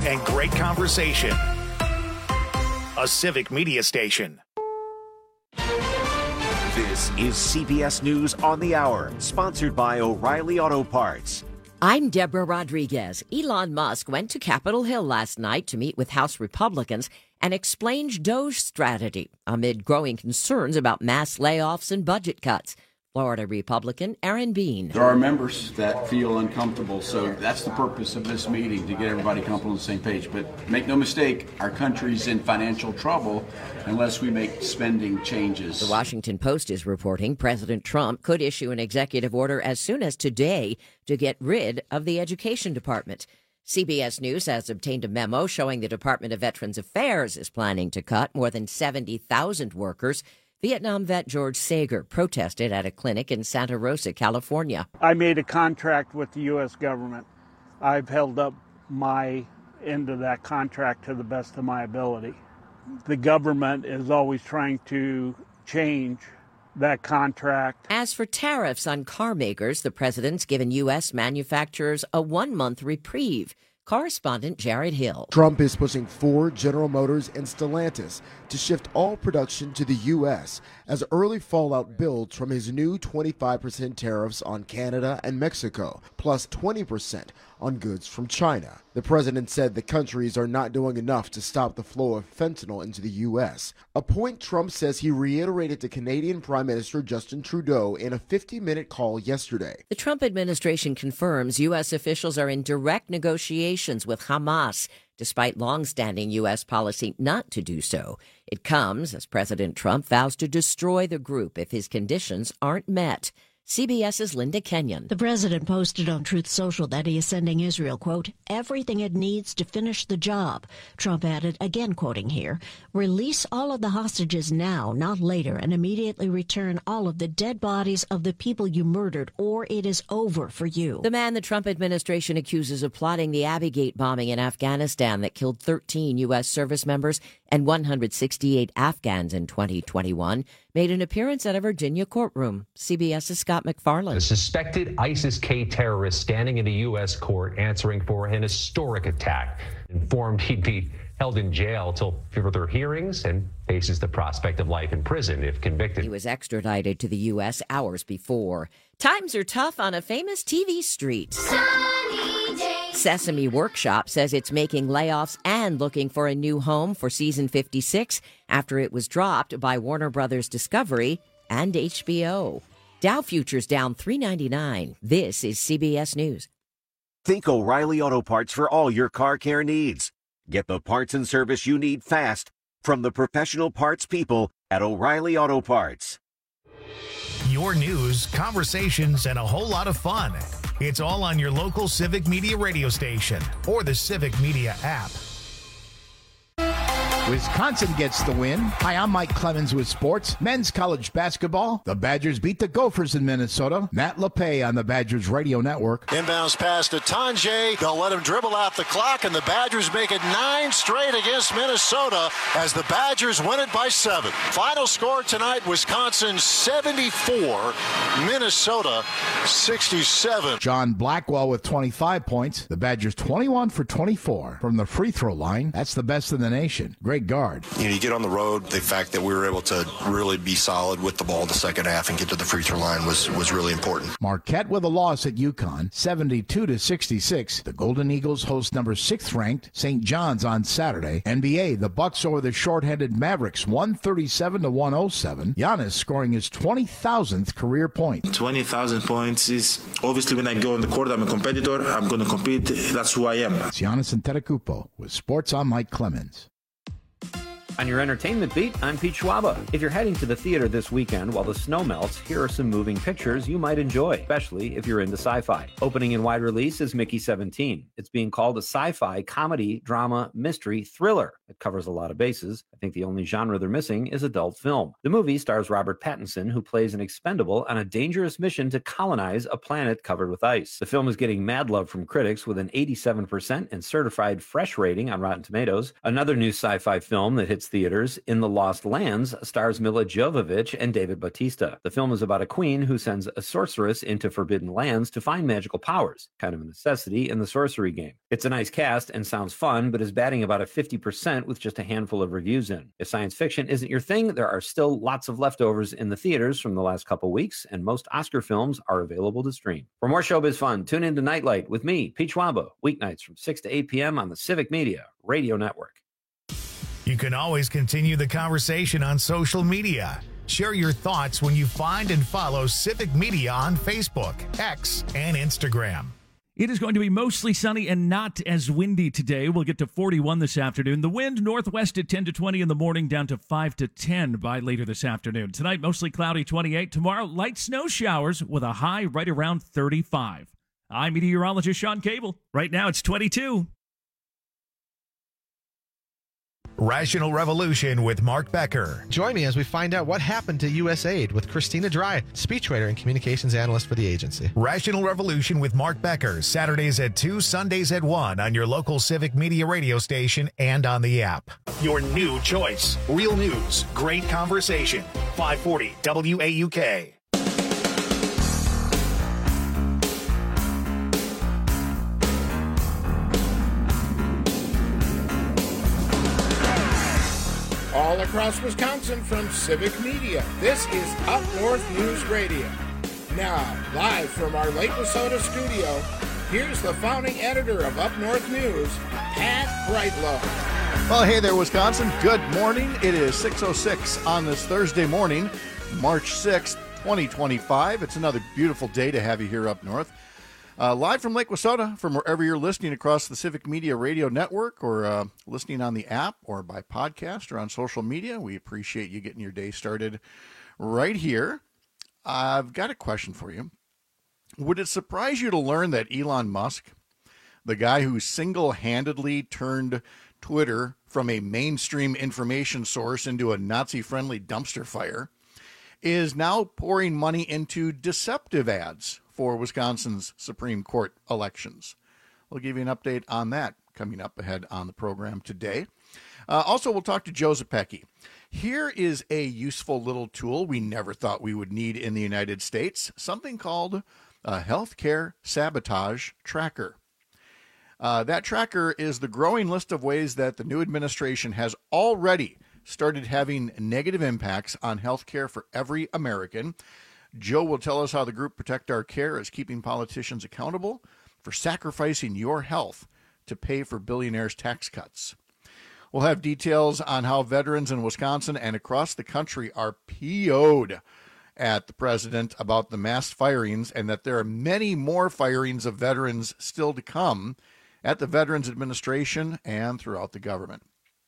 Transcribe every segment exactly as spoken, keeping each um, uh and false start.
and great conversation. A Civic Media station. This is C B S News on the Hour, sponsored by O'Reilly Auto Parts. I'm Deborah Rodriguez. Elon Musk went to Capitol Hill last night to meet with House Republicans and explain Doge strategy amid growing concerns about mass layoffs and budget cuts. Florida Republican Aaron Bean. There are members that feel uncomfortable, so that's the purpose of this meeting, to get everybody comfortable on the same page. But make no mistake, our country's in financial trouble unless we make spending changes. The Washington Post is reporting President Trump could issue an executive order as soon as today to get rid of the Education Department. C B S News has obtained a memo showing the Department of Veterans Affairs is planning to cut more than seventy thousand workers. Vietnam vet George Sager protested at a clinic in Santa Rosa, California. I made a contract with the U S government. I've held up my end of that contract to the best of my ability. The government is always trying to change that contract. As for tariffs on car makers, the president's given U S manufacturers a one-month reprieve. Correspondent Jared Hill. Trump is pushing Ford, General Motors, and Stellantis to shift all production to the U S as early fallout builds from his new twenty-five percent tariffs on Canada and Mexico, plus twenty percent on goods from China. The president said the countries are not doing enough to stop the flow of fentanyl into the U S, a point Trump says he reiterated to Canadian Prime Minister Justin Trudeau in a fifty-minute call yesterday. The Trump administration confirms U S officials are in direct negotiations with Hamas, despite long-standing U S policy not to do so. It comes as President Trump vows to destroy the group if his conditions aren't met. CBS's Linda Kenyon. The president posted on Truth Social that he is sending Israel, quote, everything it needs to finish the job. Trump added, again quoting here, release all of the hostages now, not later, and immediately return all of the dead bodies of the people you murdered, or it is over for you. The man the Trump administration accuses of plotting the Abbey Gate bombing in Afghanistan that killed thirteen U S service members and one hundred sixty-eight Afghans in twenty twenty-one made an appearance at a Virginia courtroom. CBS's Scott McFarland. A suspected ISIS-K terrorist standing in a U S court answering for an historic attack, informed he'd be held in jail till further hearings and faces the prospect of life in prison if convicted. He was extradited to the U S hours before. Times are tough on a famous T V street. Sunny day. Sesame Workshop says it's making layoffs and looking for a new home for season fifty-six after it was dropped by Warner Brothers Discovery and H B O. Dow futures down three ninety-nine. This is C B S News. Think O'Reilly Auto Parts for all your car care needs. Get the parts and service you need fast from the professional parts people at O'Reilly Auto Parts. Your news, conversations, and a whole lot of fun. It's all on your local Civic Media radio station or the Civic Media app. Wisconsin gets the win. Hi, I'm Mike Clemens with sports. Men's college basketball. The Badgers beat the Gophers in Minnesota. Matt LePay on the Badgers radio network. Inbounds pass to Tanjay. They'll let him dribble out the clock, and the Badgers make it nine straight against Minnesota as the Badgers win it by seven. Final score tonight, Wisconsin seventy-four, Minnesota sixty-seven. John Blackwell with twenty-five points. The Badgers twenty-one for twenty-four from the free throw line. That's the best in the nation. Great guard. You know, you get on the road, the fact that we were able to really be solid with the ball in the second half and get to the free throw line was, was really important. Marquette with a loss at UConn, seventy-two to sixty-six. The Golden Eagles host number sixth ranked Saint John's on Saturday. N B A, the Bucks over the short-handed Mavericks, one thirty-seven to one oh seven. Giannis scoring his twenty thousandth career point. twenty thousand points is obviously when I go on the court, I'm a competitor. I'm going to compete. That's who I am. It's Giannis Antetokounmpo with Sports on Mike Clemens. On your entertainment beat, I'm Pete Schwaba. If you're heading to the theater this weekend while the snow melts, here are some moving pictures you might enjoy, especially if you're into sci-fi. Opening in wide release is Mickey seventeen. It's being called a sci-fi, comedy, drama, mystery, thriller. It covers a lot of bases. I think the only genre they're missing is adult film. The movie stars Robert Pattinson, who plays an expendable on a dangerous mission to colonize a planet covered with ice. The film is getting mad love from critics with an eighty-seven percent and certified fresh rating on Rotten Tomatoes. Another new sci-fi film that hit its theaters. In the Lost Lands stars Mila Jovovich and David Bautista. The film is about a queen who sends a sorceress into forbidden lands to find magical powers, kind of a necessity in the sorcery game. It's a nice cast and sounds fun, but is batting about a fifty percent with just a handful of reviews in. If science fiction isn't your thing, there are still lots of leftovers in the theaters from the last couple weeks, and most Oscar films are available to stream. For more showbiz fun, tune in to Nightlight with me, Pete Schwaba, weeknights from six to eight p.m. on the Civic Media Radio Network. You can always continue the conversation on social media. Share your thoughts when you find and follow Civic Media on Facebook, X, and Instagram. It is going to be mostly sunny and not as windy today. We'll get to forty-one this afternoon. The wind northwest at ten to twenty in the morning, down to five to ten by later this afternoon. Tonight, mostly cloudy, twenty-eight. Tomorrow, light snow showers with a high right around thirty-five. I'm meteorologist Sean Cable. Right now, it's twenty-two. Rational Revolution with Mark Becker. Join me as we find out what happened to U S A I D with Christina Dry, speechwriter and communications analyst for the agency. Rational Revolution with Mark Becker, Saturdays at two, Sundays at one on your local Civic Media radio station and on the app. Your new choice. Real news, great conversation. five forty W A U K. All across Wisconsin from Civic Media, this is Up North News Radio. Now, live from our Lake Wissota studio, here's the founding editor of Up North News, Pat Brightlow. Well, hey there, Wisconsin. Good morning. It is six oh six on this Thursday morning, March sixth, twenty twenty-five. It's another beautiful day to have you here up north. Uh, live from Lake Wissota, from wherever you're listening across the Civic Media Radio Network, or uh, listening on the app or by podcast or on social media. We appreciate you getting your day started right here. I've got a question for you. Would it surprise you to learn that Elon Musk, the guy who single-handedly turned Twitter from a mainstream information source into a Nazi-friendly dumpster fire, is now pouring money into deceptive ads for Wisconsin's Supreme Court elections? We'll give you an update on that coming up ahead on the program today. Uh, also, we'll talk to Joe Zepecki. Here is a useful little tool we never thought we would need in the United States, something called a healthcare sabotage tracker. Uh, that tracker is the growing list of ways that the new administration has already started having negative impacts on healthcare for every American. Joe will tell us how the group Protect Our Care is keeping politicians accountable for sacrificing your health to pay for billionaires' tax cuts. We'll have details on how veterans in Wisconsin and across the country are P O'd at the president about the mass firings, and that there are many more firings of veterans still to come at the Veterans Administration and throughout the government.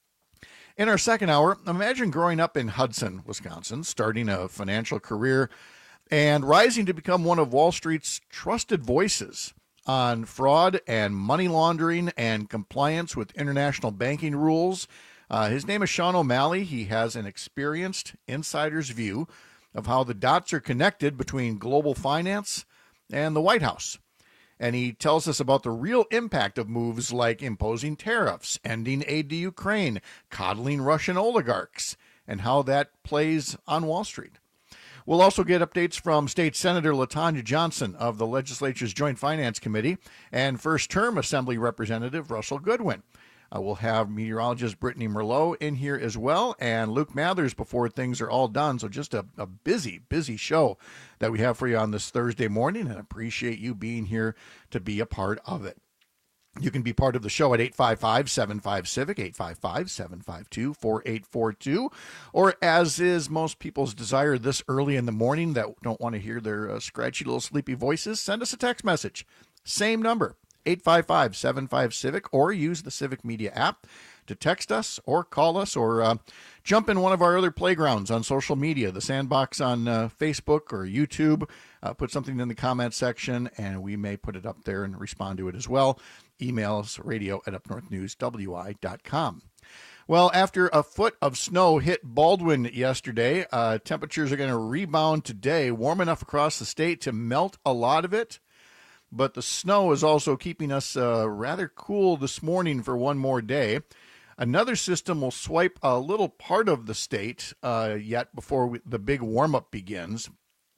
In our second hour, imagine growing up in Hudson, Wisconsin, starting a financial career and rising to become one of Wall Street's trusted voices on fraud and money laundering and compliance with international banking rules. Uh, his name is Sean O'Malley. He has an experienced insider's view of how the dots are connected between global finance and the White House. And he tells us about the real impact of moves like imposing tariffs, ending aid to Ukraine, coddling Russian oligarchs, and how that plays on Wall Street. We'll also get updates from State Senator LaTonya Johnson of the legislature's Joint Finance Committee and first-term Assembly Representative Russell Goodwin. Uh, we'll have meteorologist Brittany Merlot in here as well, and Luke Mathers before things are all done. So just a, a busy, busy show that we have for you on this Thursday morning, and appreciate you being here to be a part of it. You can be part of the show at eight five five, seven five, CIVIC, eight five five, seven five two, four eight four two, or as is most people's desire this early in the morning that don't want to hear their uh, scratchy little sleepy voices, send us a text message. Same number, eight five five, seven five, CIVIC, or use the Civic Media app to text us or call us, or uh, jump in one of our other playgrounds on social media, the Sandbox on uh, Facebook or YouTube. Uh, put something in the comment section, and we may put it up there and respond to it as well. Email us, radio at up north news w i dot com. Well, after a foot of snow hit Baldwin yesterday, uh, temperatures are going to rebound today, warm enough across the state to melt a lot of it. But the snow is also keeping us uh, rather cool this morning for one more day. Another system will swipe a little part of the state uh, yet before we, the big warm-up begins.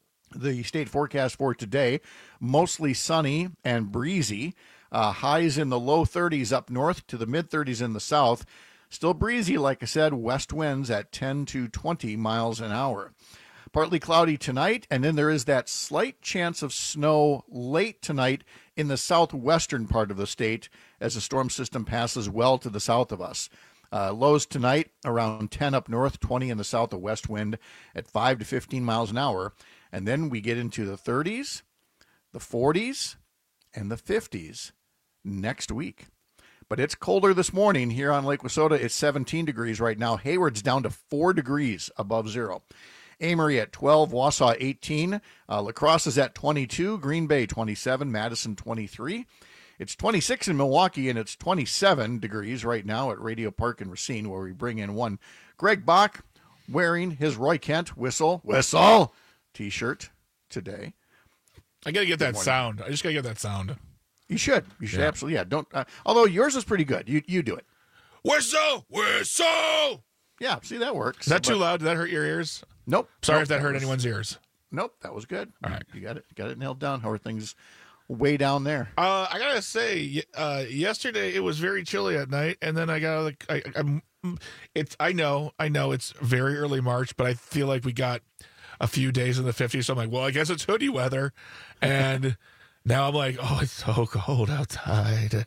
The state forecast for today, mostly sunny and breezy. Uh, highs in the low thirties up north to the mid-thirties in the south. Still breezy, like I said, west winds at ten to twenty miles an hour. Partly cloudy tonight, and then there is that slight chance of snow late tonight in the southwestern part of the state as the storm system passes well to the south of us. Uh, lows tonight around ten up north, twenty in the south, a west wind at five to fifteen miles an hour. And then we get into the thirties, the forties, and the fifties next week. But it's colder this morning here on Lake Wissota. It's seventeen degrees right now. Hayward's down to four degrees above zero. Amory at twelve, Wausau eighteen, uh, La Crosse is at twenty-two, Green Bay twenty-seven, Madison twenty-three. It's twenty-six in Milwaukee, and it's twenty-seven degrees right now at Radio Park in Racine, where we bring in one Greg Bach wearing his Roy Kent whistle, whistle T-shirt today. I got to get that sound. I just got to get that sound. You should. You should Yeah. absolutely. Yeah. Don't. Uh, although yours is pretty good. You you do it. Whistle, whistle. Yeah. See, that works. Is that too But- loud? Did that hurt your ears? Nope. Sorry Nope, if that hurt was- anyone's ears. Nope. That was good. All right. You got it. Got it nailed down. How are things way down there? Uh, I gotta say, uh, yesterday it was very chilly at night, and then I got like, I, I'm, it's, I know, I know, it's very early March, but I feel like we got a few days in the fifties. So I'm like, well, I guess it's hoodie weather, and now I'm like, oh, it's so cold outside.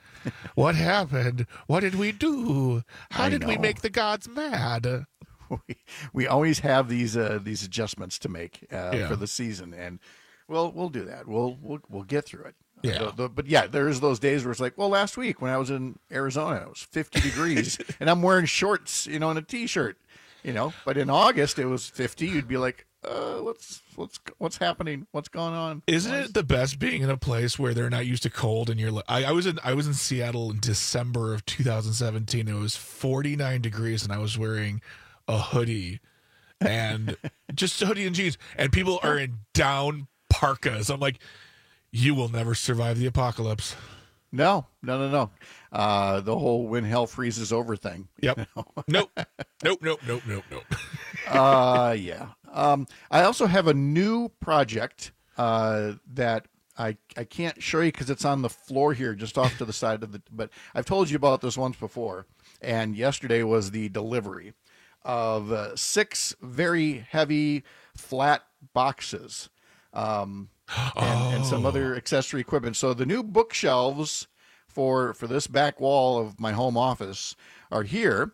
What happened? What did we do? How I did we know. make the gods mad? we, we always have these uh, these adjustments to make uh, Yeah. for the season, and we'll we'll do that. We'll we'll we'll get through it. Yeah. Uh, the- the- but yeah, there's those days where it's like, well, last week when I was in Arizona, it was fifty degrees, and I'm wearing shorts, you know, and a t-shirt, you know. But in August it was fifty. You'd be like, uh, what's what's what's happening? What's going on? Isn't it the best being in a place where they're not used to cold and you're like, I, I was in I was in Seattle in December of two thousand seventeen. It was forty-nine degrees and I was wearing a hoodie and just a hoodie and jeans, and people are in down parkas. I'm like, you will never survive the apocalypse. No, no, no, no. Uh, the whole when hell freezes over thing. Yep. Nope. Nope. Nope. Nope. Nope. Nope. uh, yeah. Um, I also have a new project uh, that I I can't show you because it's on the floor here, just off to the side of the. But I've told you about this once before, and yesterday was the delivery of uh, six very heavy flat boxes. Um, and, and some other accessory equipment. So the new bookshelves for for this back wall of my home office are here,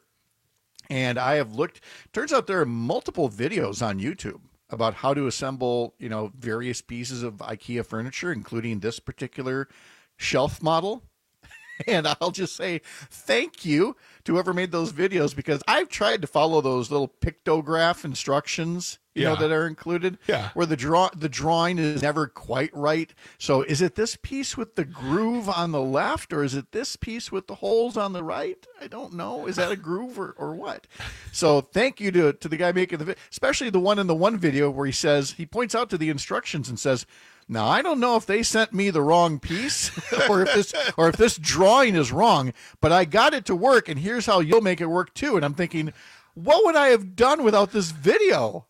and I have looked. Turns out there are multiple videos on YouTube about how to assemble, you know, various pieces of IKEA furniture, including this particular shelf model. And I'll just say thank you to whoever made those videos, because I've tried to follow those little pictograph instructions, you Yeah. know, that are included. Yeah. Where the draw the drawing is never quite right. So is it this piece with the groove on the left, or is it this piece with the holes on the right? I don't know. Is that a groove or, or what? So thank you to to the guy making the video, especially the one in the one video where he says, he points out to the instructions and says, now, I don't know if they sent me the wrong piece or if this or if this drawing is wrong, but I got it to work, and here's how you'll make it work too. And I'm thinking, what would I have done without this video?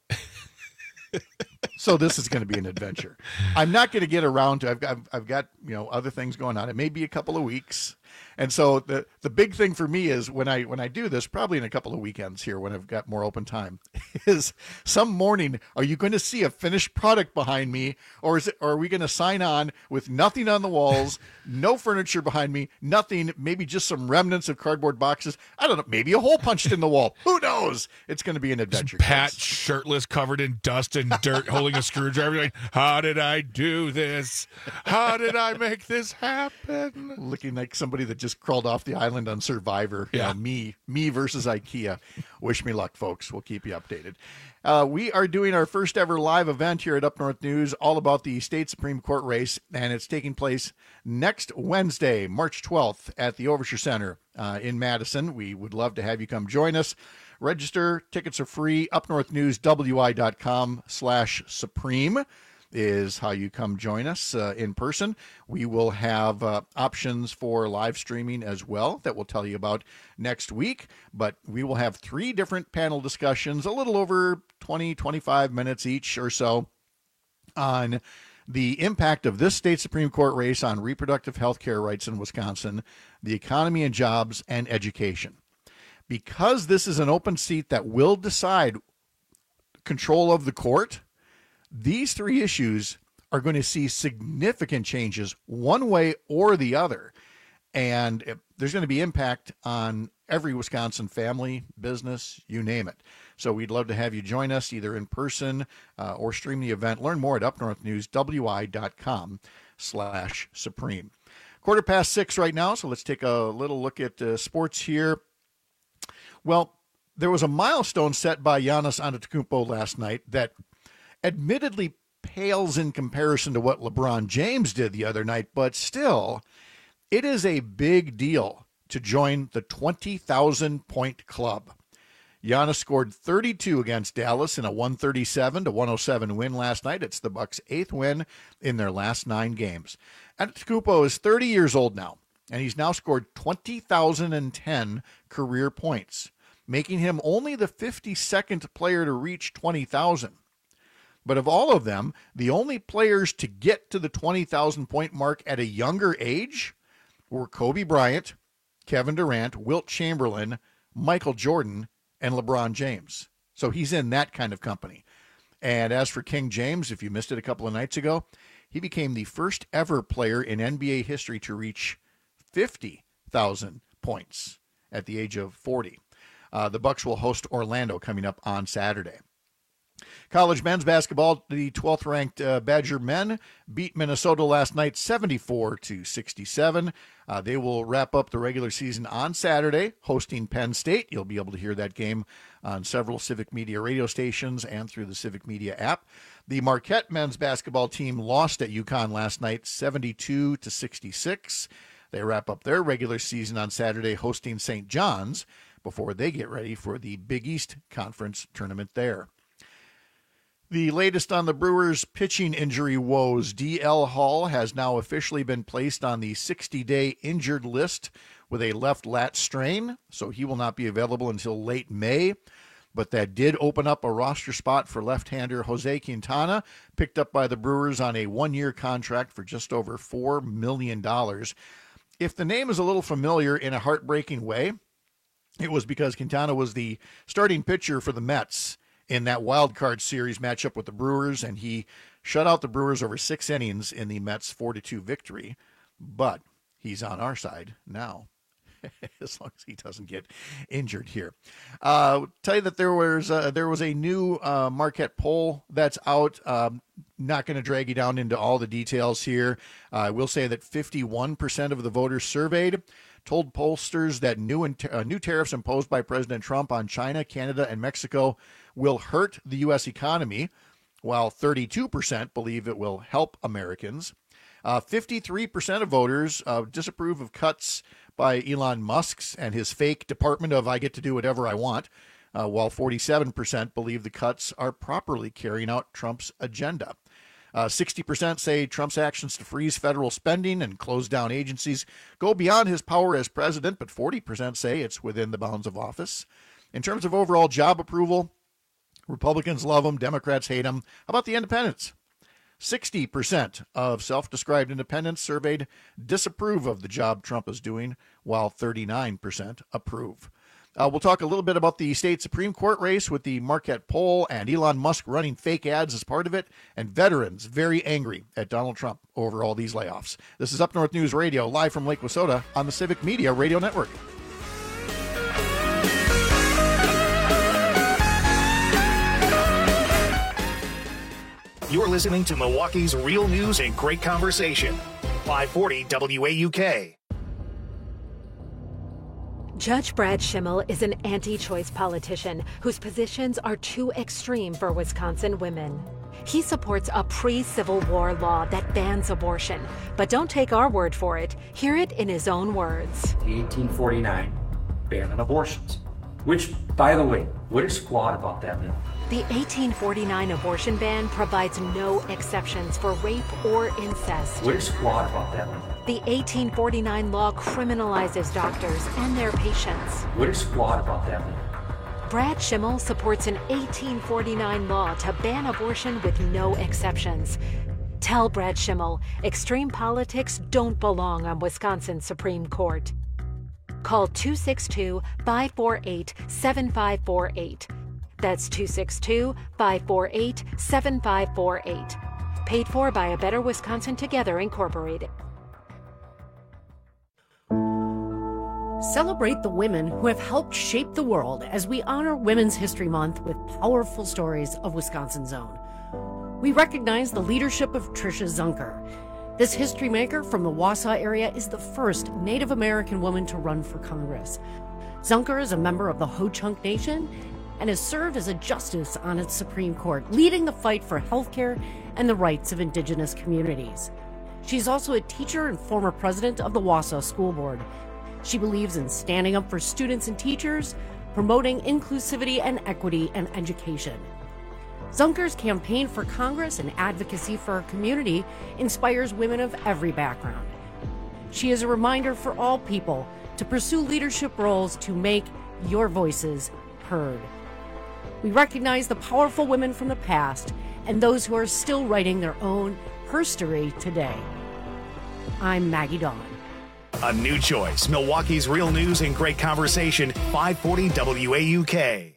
So this is going to be an adventure. I'm not going to get around to. I've got, I've got you know other things going on. It may be a couple of weeks, and so the the big thing for me is when I when I do this, probably in a couple of weekends here when I've got more open time, is some morning. Are you going to see a finished product behind me, or is it? Or are we going to sign on with nothing on the walls, no furniture behind me, nothing? Maybe just some remnants of cardboard boxes. I don't know. Maybe a hole punched in the wall. Who knows? It's going to be an adventure. Pat shirtless, covered in dust and dirt, holding a screwdriver. Like, how did I do this? How did I make this happen? Looking like somebody that just crawled off the island on Survivor. You Yeah. know, me, me versus IKEA. Wish me luck, folks. We'll keep you updated. Uh, we are doing our first ever live event here at Up North News, all about the state Supreme Court race, and it's taking place next Wednesday, March twelfth, at the Overture Center uh, in Madison. We would love to have you come join us. Register. Tickets are free. upnorthnews w i dot com slash supreme. is how you come join us uh, in person. We will have uh, options for live streaming as well that we'll tell you about next week. But we will have three different panel discussions, a little over twenty, twenty-five minutes each or so, on the impact of this state Supreme Court race on reproductive health care rights in Wisconsin, the economy and jobs, and education. Because this is an open seat that will decide control of the court, these three issues are going to see significant changes one way or the other. And there's going to be impact on every Wisconsin family, business, you name it. So we'd love to have you join us either in person uh, or stream the event. Learn more at upnorthnewswi.com slash supreme. Quarter past six right now, so let's take a little look at uh, sports here. Well, there was a milestone set by Giannis Antetokounmpo last night that admittedly pales in comparison to what LeBron James did the other night, but still, it is a big deal to join the twenty thousand point club. Giannis scored thirty-two against Dallas in a one thirty-seven to one oh seven win last night. It's the Bucks' eighth win in their last nine games. Antetokounmpo is thirty years old now, and he's now scored twenty thousand ten career points, making him only the fifty-second player to reach twenty thousand. But of all of them, the only players to get to the twenty thousand point mark at a younger age were Kobe Bryant, Kevin Durant, Wilt Chamberlain, Michael Jordan, and LeBron James. So he's in that kind of company. And as for King James, if you missed it a couple of nights ago, he became the first ever player in N B A history to reach fifty thousand points at the age of forty. Uh, the Bucks will host Orlando coming up on Saturday. College men's basketball, the twelfth ranked uh, Badger men beat Minnesota last night seventy-four to sixty-seven. Uh, they will wrap up the regular season on Saturday, hosting Penn State. You'll be able to hear that game on several Civic Media radio stations and through the Civic Media app. The Marquette men's basketball team lost at UConn last night seventy-two to sixty-six. They wrap up their regular season on Saturday, hosting Saint John's before they get ready for the Big East Conference tournament there. The latest on the Brewers' pitching injury woes. D L Hall has now officially been placed on the sixty-day injured list with a left lat strain, so he will not be available until late May. But that did open up a roster spot for left-hander Jose Quintana, picked up by the Brewers on a one-year contract for just over four million dollars. If the name is a little familiar in a heartbreaking way, it was because Quintana was the starting pitcher for the Mets in that wild card series matchup with the Brewers, and he shut out the Brewers over six innings in the Mets' four to two victory. But he's on our side now, as long as he doesn't get injured here. Uh, tell you that there was uh, there was a new uh, Marquette poll that's out. Um, not going to drag you down into all the details here. Uh, I will say that fifty-one percent of the voters surveyed told pollsters that new uh, new tariffs imposed by President Trump on China, Canada, and Mexico will hurt the U S economy, while thirty-two percent believe it will help Americans. Uh, fifty-three percent of voters uh, disapprove of cuts by Elon Musk's and his fake department of I get to do whatever I want, uh, while forty-seven percent believe the cuts are properly carrying out Trump's agenda. Uh, sixty percent say Trump's actions to freeze federal spending and close down agencies go beyond his power as president, but forty percent say it's within the bounds of office. In terms of overall job approval, Republicans love him, Democrats hate him. How about the independents? sixty percent of self-described independents surveyed disapprove of the job Trump is doing, while thirty-nine percent approve. Uh, we'll talk a little bit about the state Supreme Court race with the Marquette poll and Elon Musk running fake ads as part of it, and veterans very angry at Donald Trump over all these layoffs. This is Up North News Radio, live from Lake Wissota on the Civic Media Radio Network. You're listening to Milwaukee's Real News and Great Conversation. five forty W A U K. Judge Brad Schimmel is an anti-choice politician whose positions are too extreme for Wisconsin women. He supports a pre-Civil War law that bans abortion. But don't take our word for it. Hear it in his own words. The eighteen forty-nine ban on abortions, which, by the way, what is flawed about that bill? The eighteen forty-nine abortion ban provides no exceptions for rape or incest. What is flawed about that? The eighteen forty-nine law criminalizes doctors and their patients. What is flawed about that? Brad Schimmel supports an eighteen forty-nine law to ban abortion with no exceptions. Tell Brad Schimmel extreme politics don't belong on Wisconsin's Supreme Court. Call two six two, five four eight, seven five four eight. That's two six two, five four eight, seven five four eight. Paid for by A Better Wisconsin Together, Incorporated. Celebrate the women who have helped shape the world as we honor Women's History Month with powerful stories of Wisconsin's own. We recognize the leadership of Tricia Zunker. This history maker from the Wausau area is the first Native American woman to run for Congress. Zunker is a member of the Ho-Chunk Nation and has served as a justice on its Supreme Court, leading the fight for healthcare and the rights of Indigenous communities. She's also a teacher and former president of the Wausau School Board. She believes in standing up for students and teachers, promoting inclusivity and equity in education. Zunker's campaign for Congress and advocacy for our community inspires women of every background. She is a reminder for all people to pursue leadership roles to make your voices heard. We recognize the powerful women from the past and those who are still writing their own herstory today. I'm Maggie Dawn. A new choice, Milwaukee's real news and great conversation, five forty W A U K.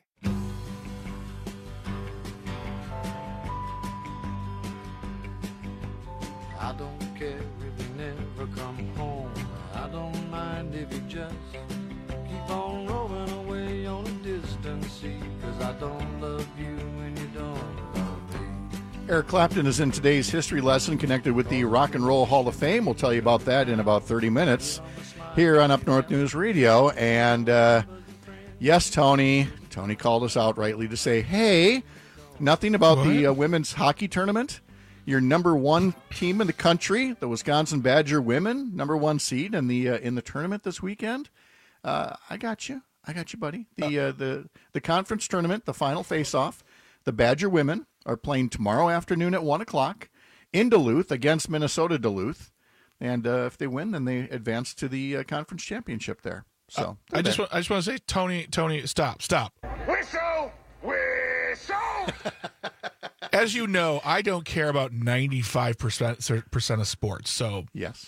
I don't care if you never come home. I don't mind if you just keep on rolling away on a distant sea. Cause I don't love you when you don't love me. Eric Clapton is in today's history lesson connected with the Rock and Roll Hall of Fame. We'll tell you about that in about thirty minutes here on Up North News Radio. And uh, yes, Tony, Tony called us out rightly to say, hey, nothing about what? the uh, women's hockey tournament. Your number one team in the country, the Wisconsin Badger women, number one seed in the uh, in the tournament this weekend. Uh, I got you. I got you, buddy. The uh, the the conference tournament, the final face-off, the Badger women are playing tomorrow afternoon at one o'clock in Duluth against Minnesota Duluth. And uh, if they win, then they advance to the uh, conference championship there. So uh, I just want, I just want to say, Tony, Tony, stop, stop. Whistle, whistle. As you know, I don't care about ninety-five percent of sports. So yes,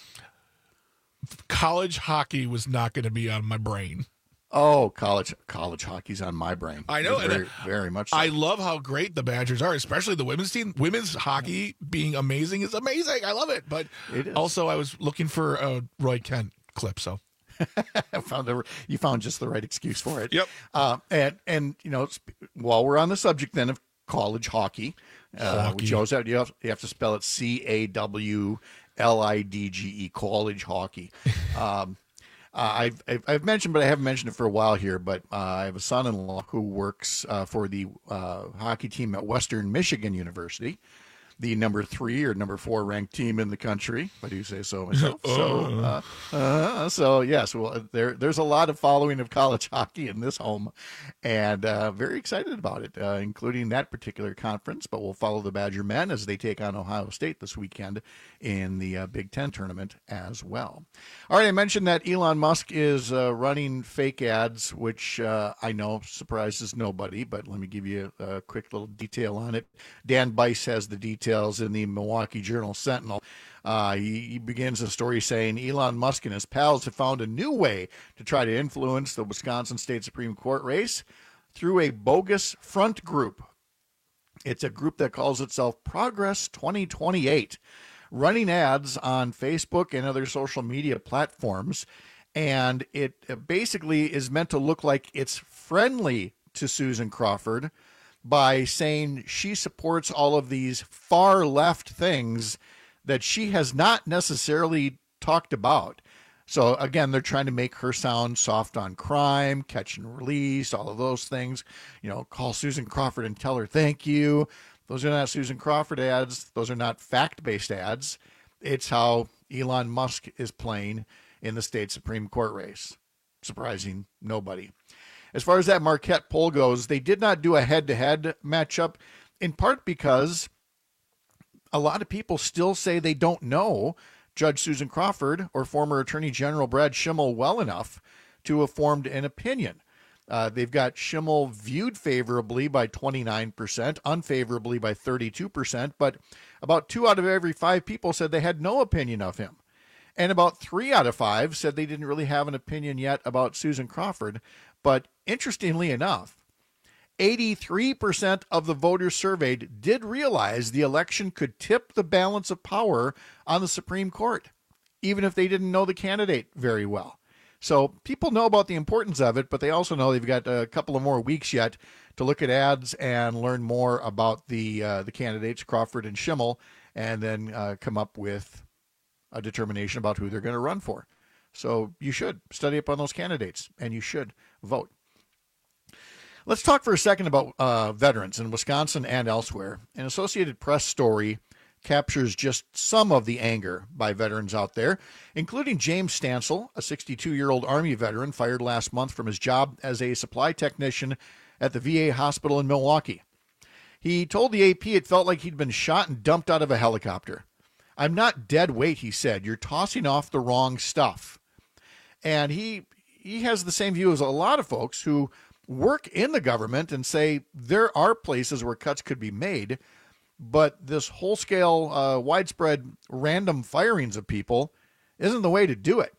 college hockey was not going to be on my brain. Oh, college college hockey's on my brain. I know. Very, and very much so. I love how great the Badgers are, especially the women's team. Women's hockey being amazing is amazing. I love it. But it is. Also, I was looking for a Roy Kent clip, so. I found a, you found just the right excuse for it. Yep. Uh, and, and, you know, while we're on the subject then of college hockey, uh, hockey. which you, have, you, have, you have to spell it C A W L I D G E, college hockey. Um Uh, I've, I've I've mentioned, but I haven't mentioned it for a while here. But uh, I have a son-in-law who works uh, for the uh, hockey team at Western Michigan University, the number three or number four ranked team in the country. If I do say so myself. So, uh, uh, so yes, well, there there's a lot of following of college hockey in this home, and uh, very excited about it, uh, including that particular conference. But we'll follow the Badger men as they take on Ohio State this weekend in the uh, Big Ten tournament as well. All right, I mentioned that Elon Musk is uh, running fake ads, which uh, I know surprises nobody, but let me give you a, a quick little detail on it. Dan Bice has the details in the Milwaukee Journal-Sentinel. Uh, he, he begins the story saying Elon Musk and his pals have found a new way to try to influence the Wisconsin State Supreme Court race through a bogus front group. It's a group that calls itself Progress twenty twenty-eight. Running ads on Facebook and other social media platforms, and it basically is meant to look like it's friendly to Susan Crawford by saying she supports all of these far left things that she has not necessarily talked about. So again, they're trying to make her sound soft on crime, catch and release, all of those things. You know, call Susan Crawford and tell her thank you. Those are not Susan Crawford ads. Those are not fact-based ads. It's how Elon Musk is playing in the state Supreme Court race. Surprising nobody. As far as that Marquette poll goes, they did not do a head-to-head matchup, in part because a lot of people still say they don't know Judge Susan Crawford or former Attorney General Brad Schimel well enough to have formed an opinion. Uh, they've got Schimel viewed favorably by twenty-nine percent, unfavorably by thirty-two percent, but about two out of every five people said they had no opinion of him. And about three out of five said they didn't really have an opinion yet about Susan Crawford. But interestingly enough, eighty-three percent of the voters surveyed did realize the election could tip the balance of power on the Supreme Court, even if they didn't know the candidate very well. So people know about the importance of it, but they also know they've got a couple of more weeks yet to look at ads and learn more about the uh, the candidates, Crawford and Schimel, and then uh, come up with a determination about who they're going to run for. So you should study up on those candidates, and you should vote. Let's talk for a second about uh, veterans in Wisconsin and elsewhere. An Associated Press story captures just some of the anger by veterans out there, including James Stansel, a sixty-two-year-old Army veteran fired last month from his job as a supply technician at the V A hospital in Milwaukee. He told the A P it felt like he'd been shot and dumped out of a helicopter. "I'm not dead weight," he said. "You're tossing off the wrong stuff." And he he has the same view as a lot of folks who work in the government and say there are places where cuts could be made, but this whole-scale, uh, widespread, random firings of people isn't the way to do it.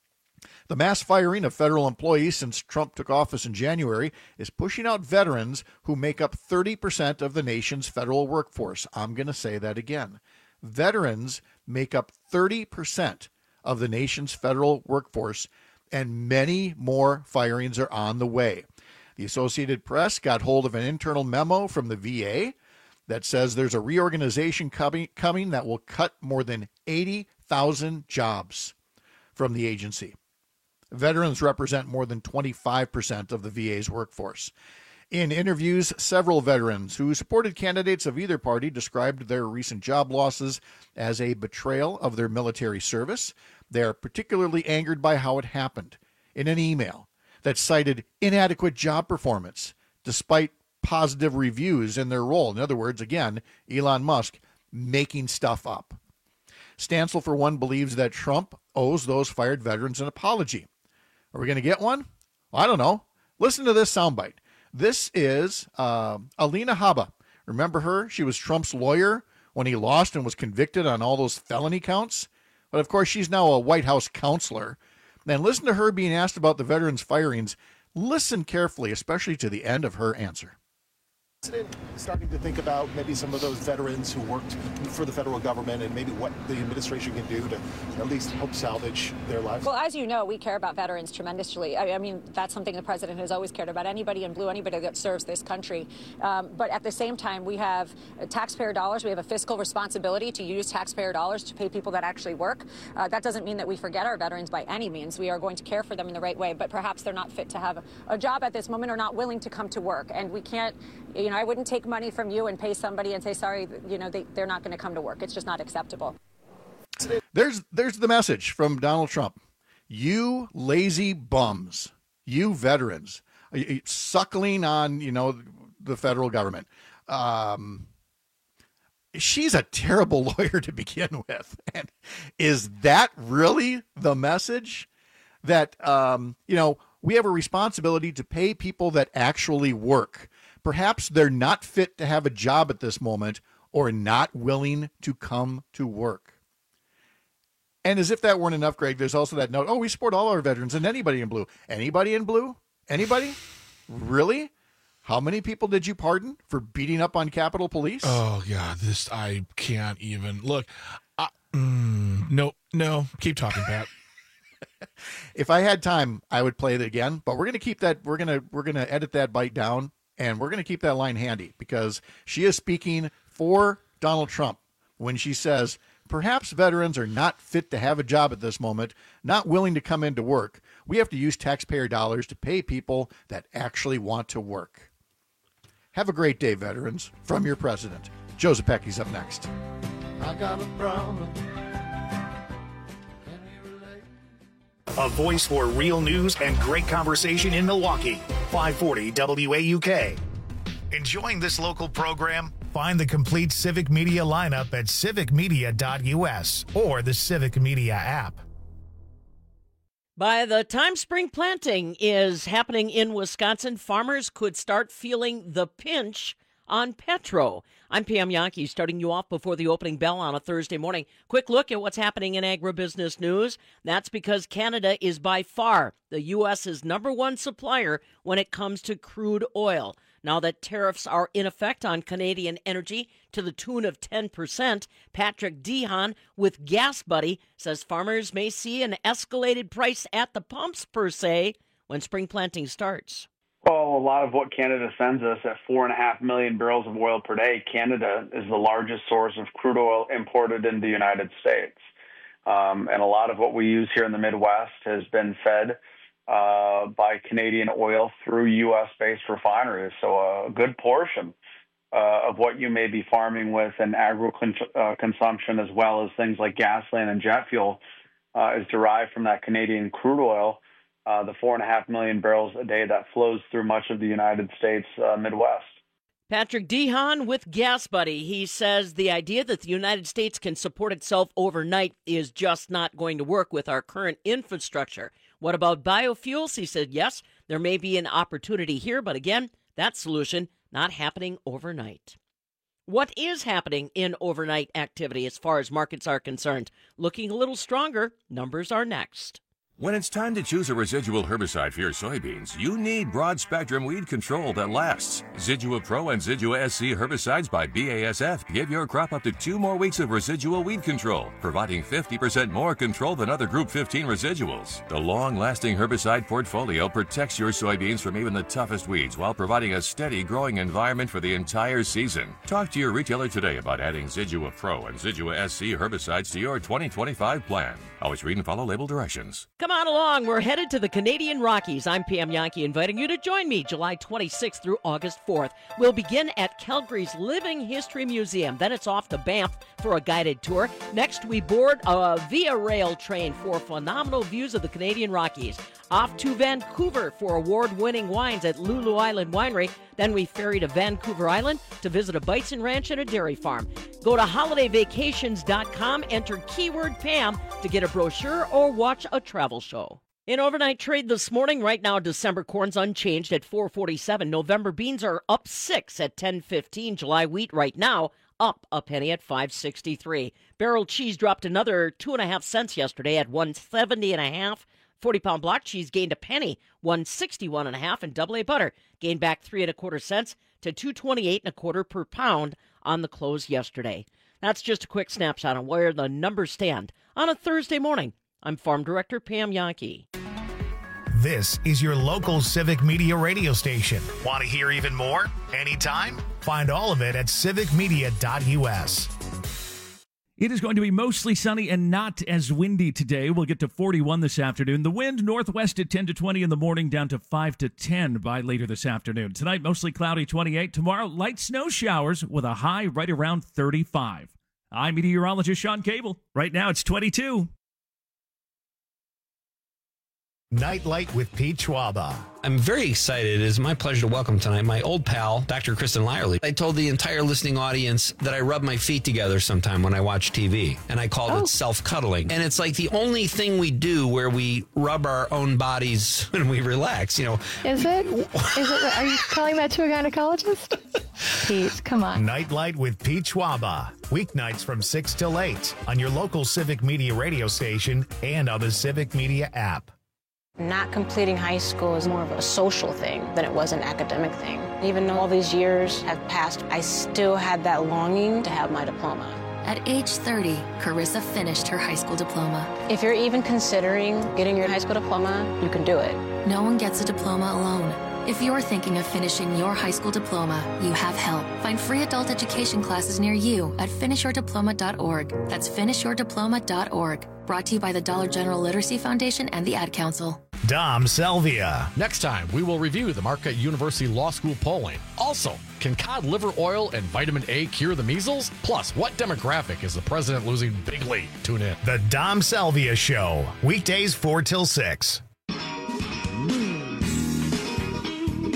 The mass firing of federal employees since Trump took office in January is pushing out veterans who make up thirty percent of the nation's federal workforce. I'm going to say that again. Veterans make up thirty percent of the nation's federal workforce, and many more firings are on the way. The Associated Press got hold of an internal memo from the V A that says there's a reorganization coming, coming that will cut more than eighty thousand jobs from the agency. Veterans represent more than twenty-five percent of the V A's workforce. In interviews, several veterans who supported candidates of either party described their recent job losses as a betrayal of their military service. They are particularly angered by how it happened. In an email that cited inadequate job performance despite positive reviews in their role. In other words, again, Elon Musk making stuff up. Stansel, for one, believes that Trump owes those fired veterans an apology. Are we going to get one? Well, I don't know. Listen to this soundbite. This is uh, Alina Habba. Remember her? She was Trump's lawyer when he lost and was convicted on all those felony counts. But, of course, she's now a White House counselor. Then listen to her being asked about the veterans' firings. Listen carefully, especially to the end of her answer. Starting to think about maybe some of those veterans who worked for the federal government and maybe what the administration can do to at least help salvage their lives? Well, as you know, we care about veterans tremendously. I, I mean, that's something the president has always cared about, anybody in blue, anybody that serves this country. Um, but at the same time, we have taxpayer dollars. We have a fiscal responsibility to use taxpayer dollars to pay people that actually work. Uh, that doesn't mean that we forget our veterans by any means. We are going to care for them in the right way, but perhaps they're not fit to have a, a job at this moment or not willing to come to work. And we can't, you know, I wouldn't take money from you and pay somebody and say, sorry, you know, they, they're not going to come to work. It's just not acceptable. There's there's the message from Donald Trump. You lazy bums, you veterans, suckling on, you know, the federal government. Um, she's a terrible lawyer to begin with. And is that really the message? That, um, you know, we have a responsibility to pay people that actually work. Perhaps they're not fit to have a job at this moment or not willing to come to work. And as if that weren't enough, Greg, there's also that note, oh, we support all our veterans and anybody in blue. Anybody in blue? Anybody? Really? How many people did you pardon for beating up on Capitol Police? Oh, God, this, I can't even. Look, I, mm, no, no, keep talking, Pat. If I had time, I would play it again, but we're going to keep that, we're going to, we're going to edit that bite down. And we're going to keep that line handy because she is speaking for Donald Trump when she says, perhaps veterans are not fit to have a job at this moment, not willing to come into work. We have to use taxpayer dollars to pay people that actually want to work. Have a great day, veterans. From your president. Joe Zepecki's up next. I got a problem. A voice for real news and great conversation in Milwaukee. five forty W A U K. Enjoying this local program? Find the complete Civic Media lineup at civic media dot U S or the Civic Media app. By the time spring planting is happening in Wisconsin, farmers could start feeling the pinch on Petro. I'm Pam Yankee, starting you off before the opening bell on a Thursday morning. Quick look at what's happening in agribusiness news. That's because Canada is by far the U S's number one supplier when it comes to crude oil. Now that tariffs are in effect on Canadian energy to the tune of ten percent, Patrick Dehaan with Gas Buddy says farmers may see an escalated price at the pumps, per se, when spring planting starts. Well, a lot of what Canada sends us at four and a half million barrels of oil per day, Canada is the largest source of crude oil imported in the United States. Um, and a lot of what we use here in the Midwest has been fed uh, by Canadian oil through U S-based refineries. So a good portion uh, of what you may be farming with in agro-consumption, as well as things like gasoline and jet fuel, uh, is derived from that Canadian crude oil. Uh, the four and a half million barrels a day that flows through much of the United States uh, Midwest. Patrick Dehaan with Gas Buddy. He says the idea that the United States can support itself overnight is just not going to work with our current infrastructure. What about biofuels? He said, yes, there may be an opportunity here, but again, that solution not happening overnight. What is happening in overnight activity as far as markets are concerned? Looking a little stronger. Numbers are next. When it's time to choose a residual herbicide for your soybeans, you need broad-spectrum weed control that lasts. Zidua Pro and Zidua S C herbicides by B A S F give your crop up to two more weeks of residual weed control, providing fifty percent more control than other Group fifteen residuals. The long-lasting herbicide portfolio protects your soybeans from even the toughest weeds while providing a steady growing environment for the entire season. Talk to your retailer today about adding Zidua Pro and Zidua S C herbicides to your twenty twenty-five plan. Always read and follow label directions. Come on along. We're headed to the Canadian Rockies. I'm Pam Yankee, inviting you to join me July twenty-sixth through August fourth. We'll begin at Calgary's Living History Museum. Then it's off to Banff for a guided tour. Next, we board a Via Rail train for phenomenal views of the Canadian Rockies. Off to Vancouver for award-winning wines at Lulu Island Winery. Then we ferry to Vancouver Island to visit a bison ranch and a dairy farm. Go to holiday vacations dot com, enter keyword Pam to get a brochure or watch a travel show. In overnight trade this morning, right now, December corn's unchanged at four forty-seven. November beans are up six at ten fifteen. July wheat right now up a penny at five sixty-three. Barrel cheese dropped another two and a half cents yesterday at one seventy and a half. forty-pound block cheese gained a penny, one sixty-one and a half, and double A butter gained back three and a quarter cents to two twenty-eight and a quarter per pound on the close yesterday. That's just a quick snapshot on where the numbers stand on a Thursday morning. I'm Farm Director Pam Yankee. This is your local Civic Media radio station. Want to hear even more? Anytime? Find all of it at civic media dot U S. It is going to be mostly sunny and not as windy today. We'll get to forty-one this afternoon. The wind northwest at ten to twenty in the morning, down to five to ten by later this afternoon. Tonight, mostly cloudy, twenty-eight. Tomorrow, light snow showers with a high right around thirty-five. I'm meteorologist Sean Cable. Right now, it's twenty-two. Nightlight with Pete Schwaba. I'm very excited. It is my pleasure to welcome tonight my old pal, Doctor Kristen Lyerly. I told the entire listening audience that I rub my feet together sometime when I watch T V, and I called oh. it self-cuddling. And it's like the only thing we do where we rub our own bodies when we relax, you know. Is it? Is it? Are you calling that to a gynecologist? Pete, come on. Nightlight with Pete Schwaba. Weeknights from six till eight on your local Civic Media radio station and on the Civic Media app. Not completing high school is more of a social thing than it was an academic thing. Even though all these years have passed, I still had that longing to have my diploma. At age thirty, Carissa finished her high school diploma. If you're even considering getting your high school diploma, you can do it. No one gets a diploma alone. If you're thinking of finishing your high school diploma, you have help. Find free adult education classes near you at finish your diploma dot org. That's finish your diploma dot org. Brought to you by the Dollar General Literacy Foundation and the Ad Council. Dom Selvia. Next time, we will review the Marquette University Law School polling. Also, can cod liver oil and vitamin A cure the measles? Plus, what demographic is the president losing bigly? Tune in. The Dom Selvia Show. Weekdays four till six.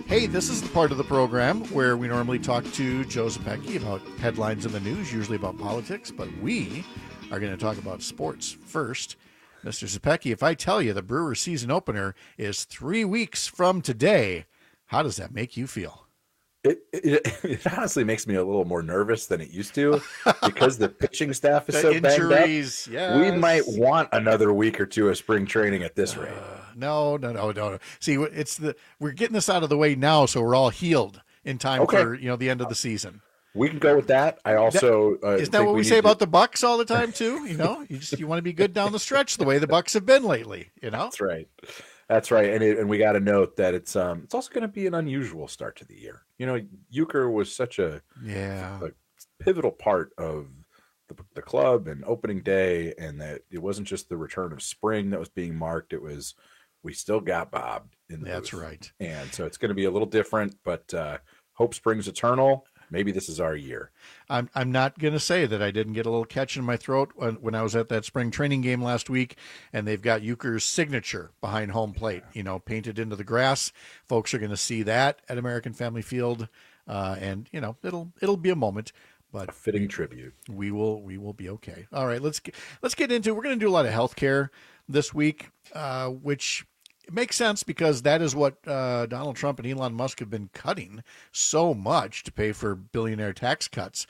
Hey, this is the part of the program where we normally talk to Joe Zepecki about headlines in the news, usually about politics, but we are going to talk about sports first. Mister Zepecki, if I tell you the Brewers season opener is three weeks from today, how does that make you feel? It, it, it honestly makes me a little more nervous than it used to because the pitching staff is The so injuries, banged up. We yes. might want another week or two of spring training at this rate. Uh, no, no, no, no. See, it's the we're getting this out of the way now, so we're all healed in time Okay. for you know the end of the season. We can go with that. I also That- uh, isn't that think what we we say need about to- the Bucks all the time too? You know, you just you want to be good down the stretch the way the Bucks have been lately. You know, That's right. That's right. And it, and we got to note that it's um it's also going to be an unusual start to the year. You know, Euchre was such a yeah a pivotal part of the, the club and opening day, and that it wasn't just the return of spring that was being marked. It was we still got Bob in the That's booth. right. And so it's going to be a little different, but uh, hope springs eternal. Maybe this is our year. I'm I'm not going to say that I didn't get a little catch in my throat when, when I was at that spring training game last week, and they've got Euchre's signature behind home plate, you know, painted into the grass. Folks are going to see that at American Family Field, uh, and you know, it'll it'll be a moment. But a fitting tribute. We will we will be okay. All right, let's get, let's get into. We're going to do a lot of healthcare this week, uh, which. It makes sense because that is what uh, Donald Trump and Elon Musk have been cutting so much to pay for billionaire tax cuts.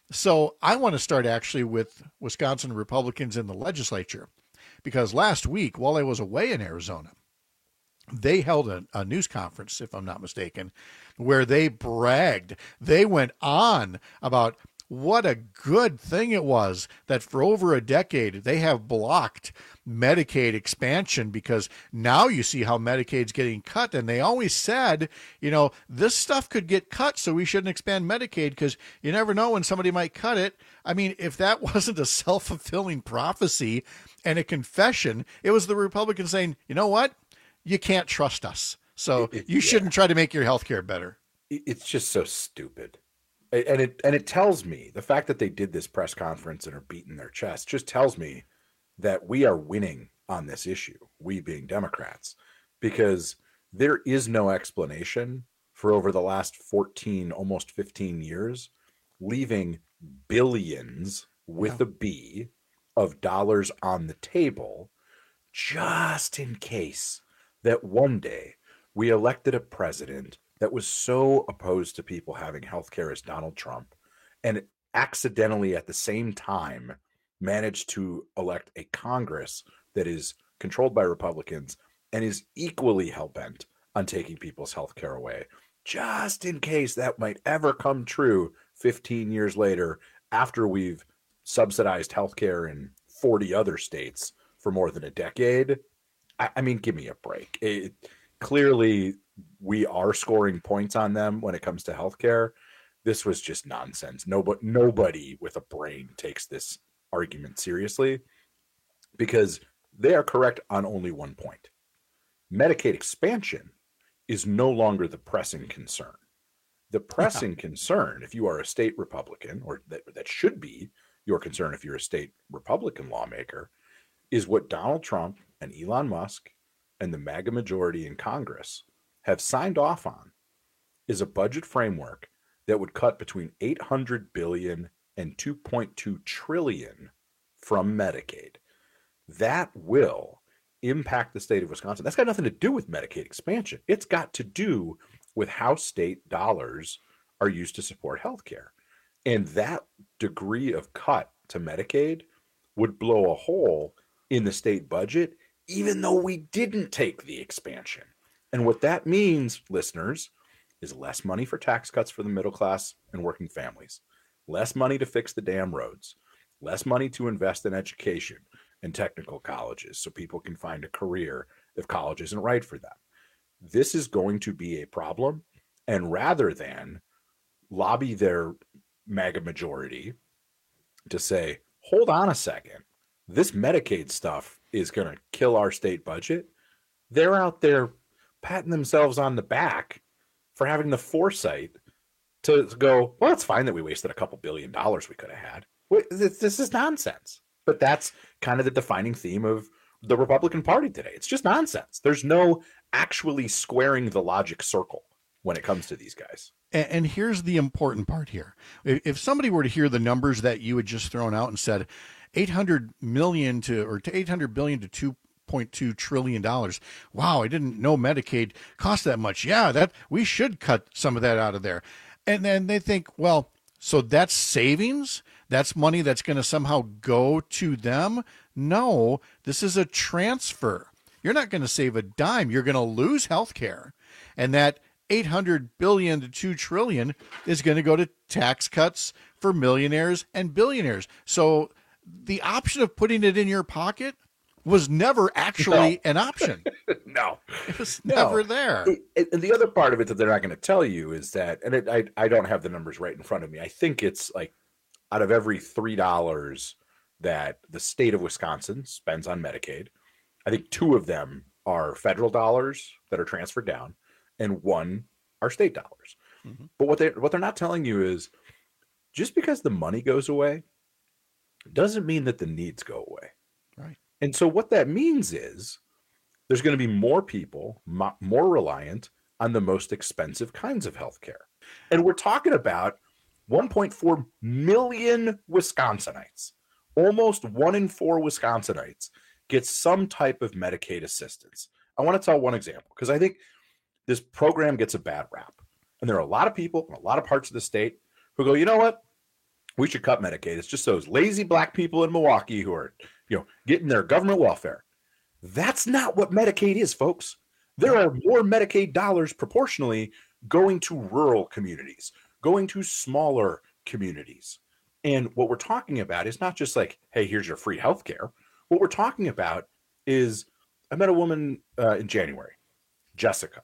So I want to start actually with Wisconsin Republicans in the legislature, because last week, while I was away in Arizona, they held a, a news conference, if I'm not mistaken, where they bragged. They went on about what a good thing it was that for over a decade they have blocked Medicaid expansion, because now you see how Medicaid's getting cut. And they always said, you know, this stuff could get cut, so we shouldn't expand Medicaid because you never know when somebody might cut it. I mean, if that wasn't a self-fulfilling prophecy and a confession, it was the Republicans saying, you know what? You can't trust us. So It- it- you shouldn't try to make your health care better. It- It's just so stupid. And it and it tells me, the fact that they did this press conference and are beating their chest just tells me that we are winning on this issue, we being Democrats, because there is no explanation for over the last fourteen, almost fifteen years, leaving billions with Yeah. a B of dollars on the table just in case that one day we elected a president that was so opposed to people having health care as Donald Trump, and accidentally at the same time managed to elect a Congress that is controlled by Republicans and is equally hell-bent on taking people's health care away, just in case that might ever come true fifteen years later, after we've subsidized health care in forty other states for more than a decade. I, I mean, give me a break. It, clearly, we are scoring points on them when it comes to healthcare. This was just nonsense. Nobody, nobody with a brain takes this argument seriously, because they are correct on only one point. Medicaid expansion is no longer the pressing concern. The pressing concern, if you are a state Republican, or that, that should be your concern if you're a state Republican lawmaker, is what Donald Trump and Elon Musk and the MAGA majority in Congress have signed off on, is a budget framework that would cut between eight hundred billion dollars and two point two trillion dollars from Medicaid. That will impact the state of Wisconsin. That's got nothing to do with Medicaid expansion. It's got to do with how state dollars are used to support healthcare. And that degree of cut to Medicaid would blow a hole in the state budget, even though we didn't take the expansion. And what that means, listeners, is less money for tax cuts for the middle class and working families, less money to fix the damn roads, less money to invest in education and technical colleges so people can find a career if college isn't right for them. This is going to be a problem. And rather than lobby their MAGA majority to say, hold on a second, this Medicaid stuff is going to kill our state budget, they're out there patting themselves on the back for having the foresight to go, well, it's fine that we wasted a couple billion dollars we could have had. Wait, This, this is nonsense. But that's kind of the defining theme of the Republican Party today. It's just nonsense. There's no actually squaring the logic circle when it comes to these guys. And, and here's the important part here. If, if somebody were to hear the numbers that you had just thrown out and said eight hundred million to, or to eight hundred billion to two point two trillion dollars. Wow. I didn't know Medicaid cost that much. Yeah, that we should cut some of that out of there. And then they think, well, so that's savings. That's money that's going to somehow go to them. No, this is a transfer. You're not going to save a dime. You're going to lose health care. And that eight hundred billion to two trillion is going to go to tax cuts for millionaires and billionaires. So the option of putting it in your pocket was never actually No. an option. No, it was No. never there. And the other part of it that they're not going to tell you is that, and it, I, I don't have the numbers right in front of me. I think it's like out of every three dollars that the state of Wisconsin spends on Medicaid, I think two of them are federal dollars that are transferred down, and one are state dollars. Mm-hmm. But what they what they're not telling you is just because the money goes away doesn't mean that the needs go away. Right. And so what that means is there's going to be more people mo- more reliant on the most expensive kinds of healthcare. And we're talking about one point four million Wisconsinites. Almost one in four Wisconsinites gets some type of Medicaid assistance. I want to tell one example because I think this program gets a bad rap. And there are a lot of people in a lot of parts of the state who go, you know what? We should cut Medicaid. It's just those lazy black people in Milwaukee who are, you know, getting their government welfare. That's not what Medicaid is, folks. There are more Medicaid dollars proportionally going to rural communities, going to smaller communities. And what we're talking about is not just like, hey, here's your free health care. What we're talking about is I met a woman uh, in January, Jessica.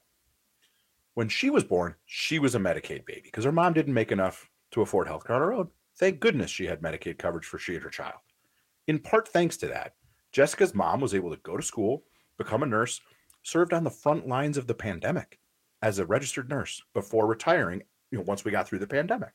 When she was born, she was a Medicaid baby because her mom didn't make enough to afford health care on her own. Thank goodness she had Medicaid coverage for she and her child. In part thanks to that, Jessica's mom was able to go to school, become a nurse, served on the front lines of the pandemic as a registered nurse before retiring, you know, once we got through the pandemic.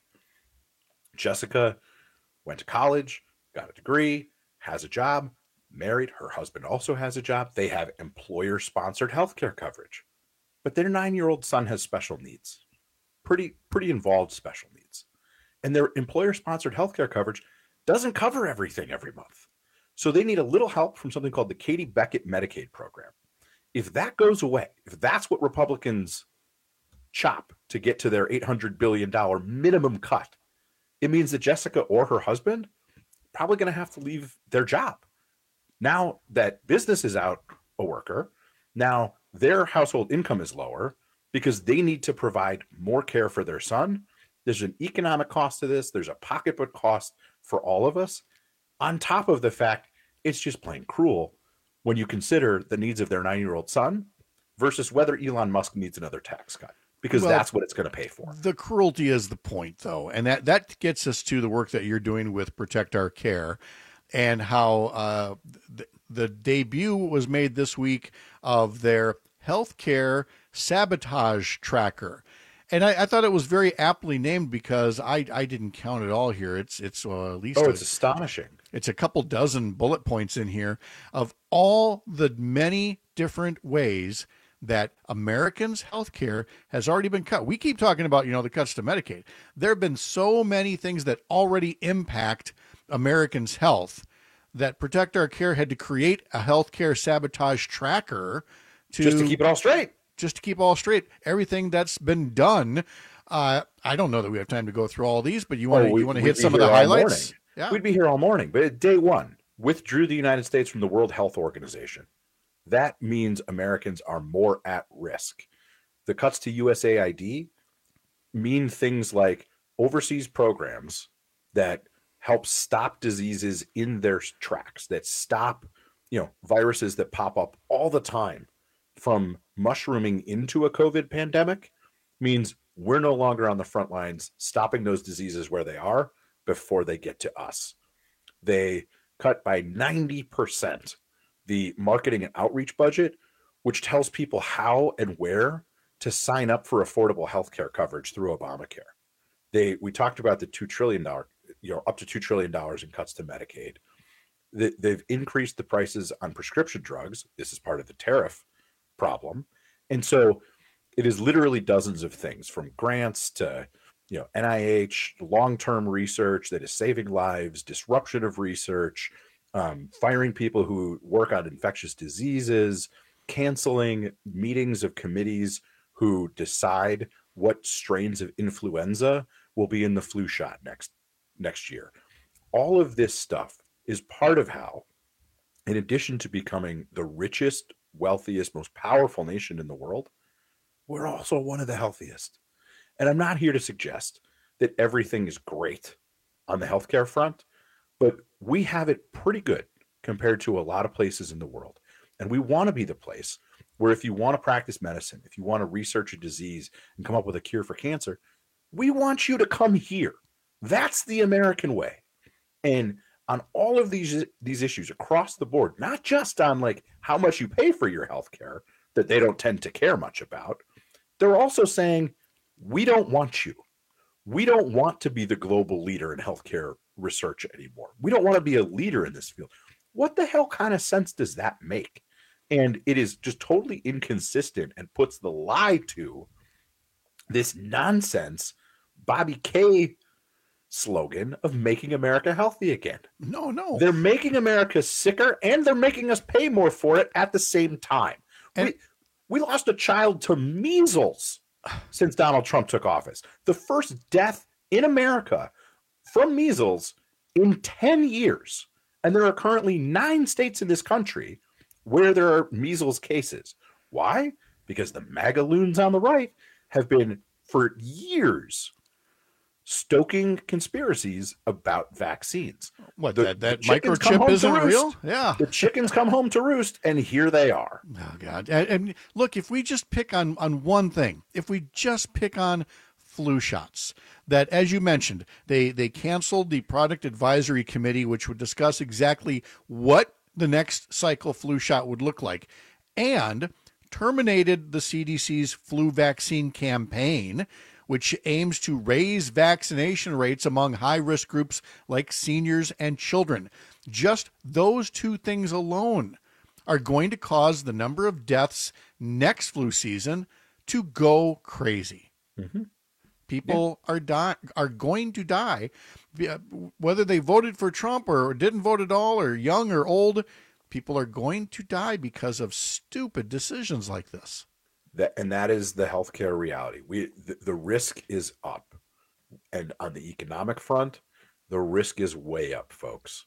Jessica went to college, got a degree, has a job, married. Her husband also has a job. They have employer-sponsored healthcare coverage. But their nine-year-old son has special needs, pretty, pretty involved special needs. And their employer-sponsored healthcare coverage doesn't cover everything every month. So they need a little help from something called the Katie Beckett Medicaid program. If that goes away, if that's what Republicans chop to get to their eight hundred billion dollars minimum cut, it means that Jessica or her husband probably going to have to leave their job. Now that business is out a worker, now their household income is lower because they need to provide more care for their son. There's an economic cost to this. There's a pocketbook cost for all of us. On top of the fact, it's just plain cruel when you consider the needs of their nine-year-old son versus whether Elon Musk needs another tax cut, because Well, that's what it's going to pay for. The cruelty is the point, though, and that, that gets us to the work that you're doing with Protect Our Care and how uh, the, the debut was made this week of their healthcare sabotage tracker. And I, I thought it was very aptly named because I, I didn't count it all here. It's it's uh, at least Oh, a- it's astonishing. It's a couple dozen bullet points in here of all the many different ways that Americans' health care has already been cut. We keep talking about, you know, the cuts to Medicaid. There have been so many things that already impact Americans' health that Protect Our Care had to create a healthcare sabotage tracker to Just to keep it all straight. Just to keep all straight. Everything that's been done. Uh, I don't know that we have time to go through all these, but you want to Oh, we- you want to we'd hit be some of the here all highlights? morning. Yeah. We'd be here all morning. But at day one, withdrew the United States from the World Health Organization. That means Americans are more at risk. The cuts to U S A I D mean things like overseas programs that help stop diseases in their tracks, that stop, you know, viruses that pop up all the time from mushrooming into a COVID pandemic, means we're no longer on the front lines stopping those diseases where they are before they get to us. They cut by ninety percent the marketing and outreach budget, which tells people how and where to sign up for affordable healthcare coverage through Obamacare. They we talked about the two trillion dollars, you know, up to two trillion dollars in cuts to Medicaid. They, they've increased the prices on prescription drugs. This is part of the tariff problem. And so it is literally dozens of things, from grants to, you know, N I H, long-term research that is saving lives, disruption of research, um, firing people who work on infectious diseases, canceling meetings of committees who decide what strains of influenza will be in the flu shot next next year. All of this stuff is part of how, in addition to becoming the richest, wealthiest, most powerful nation in the world, we're also one of the healthiest. And I'm not here to suggest that everything is great on the healthcare front, but we have it pretty good compared to a lot of places in the world. And we want to be the place where if you want to practice medicine, if you want to research a disease and come up with a cure for cancer, we want you to come here. That's the American way. And on all of these these issues across the board, not just on like how much you pay for your healthcare that they don't tend to care much about, they're also saying, we don't want you. We don't want to be the global leader in healthcare research anymore. We don't want to be a leader in this field. What the hell kind of sense does that make? And it is just totally inconsistent and puts the lie to this nonsense Bobby Kay slogan of making America healthy again. No, no. They're making America sicker and they're making us pay more for it at the same time. And we, we lost a child to measles since Donald Trump took office. The first death in America from measles in ten years. And there are currently nine states in this country where there are measles cases. Why? Because the MAGA loons on the right have been for years stoking conspiracies about vaccines. What, the, that, that the microchip isn't real? Yeah. The chickens come home to roost, and here they are. Oh, God. And, and look, if we just pick on, on one thing, if we just pick on flu shots, that, as you mentioned, they, they canceled the product advisory committee, which would discuss exactly what the next cycle flu shot would look like, and terminated the C D C's flu vaccine campaign, which aims to raise vaccination rates among high-risk groups like seniors and children. Just those two things alone are going to cause the number of deaths next flu season to go crazy. Mm-hmm. People yeah. are die- are going to die, whether they voted for Trump or didn't vote at all, or young or old. People are going to die because of stupid decisions like this. That, and that is the healthcare reality. We the, the risk is up, and on the economic front, the risk is way up, folks.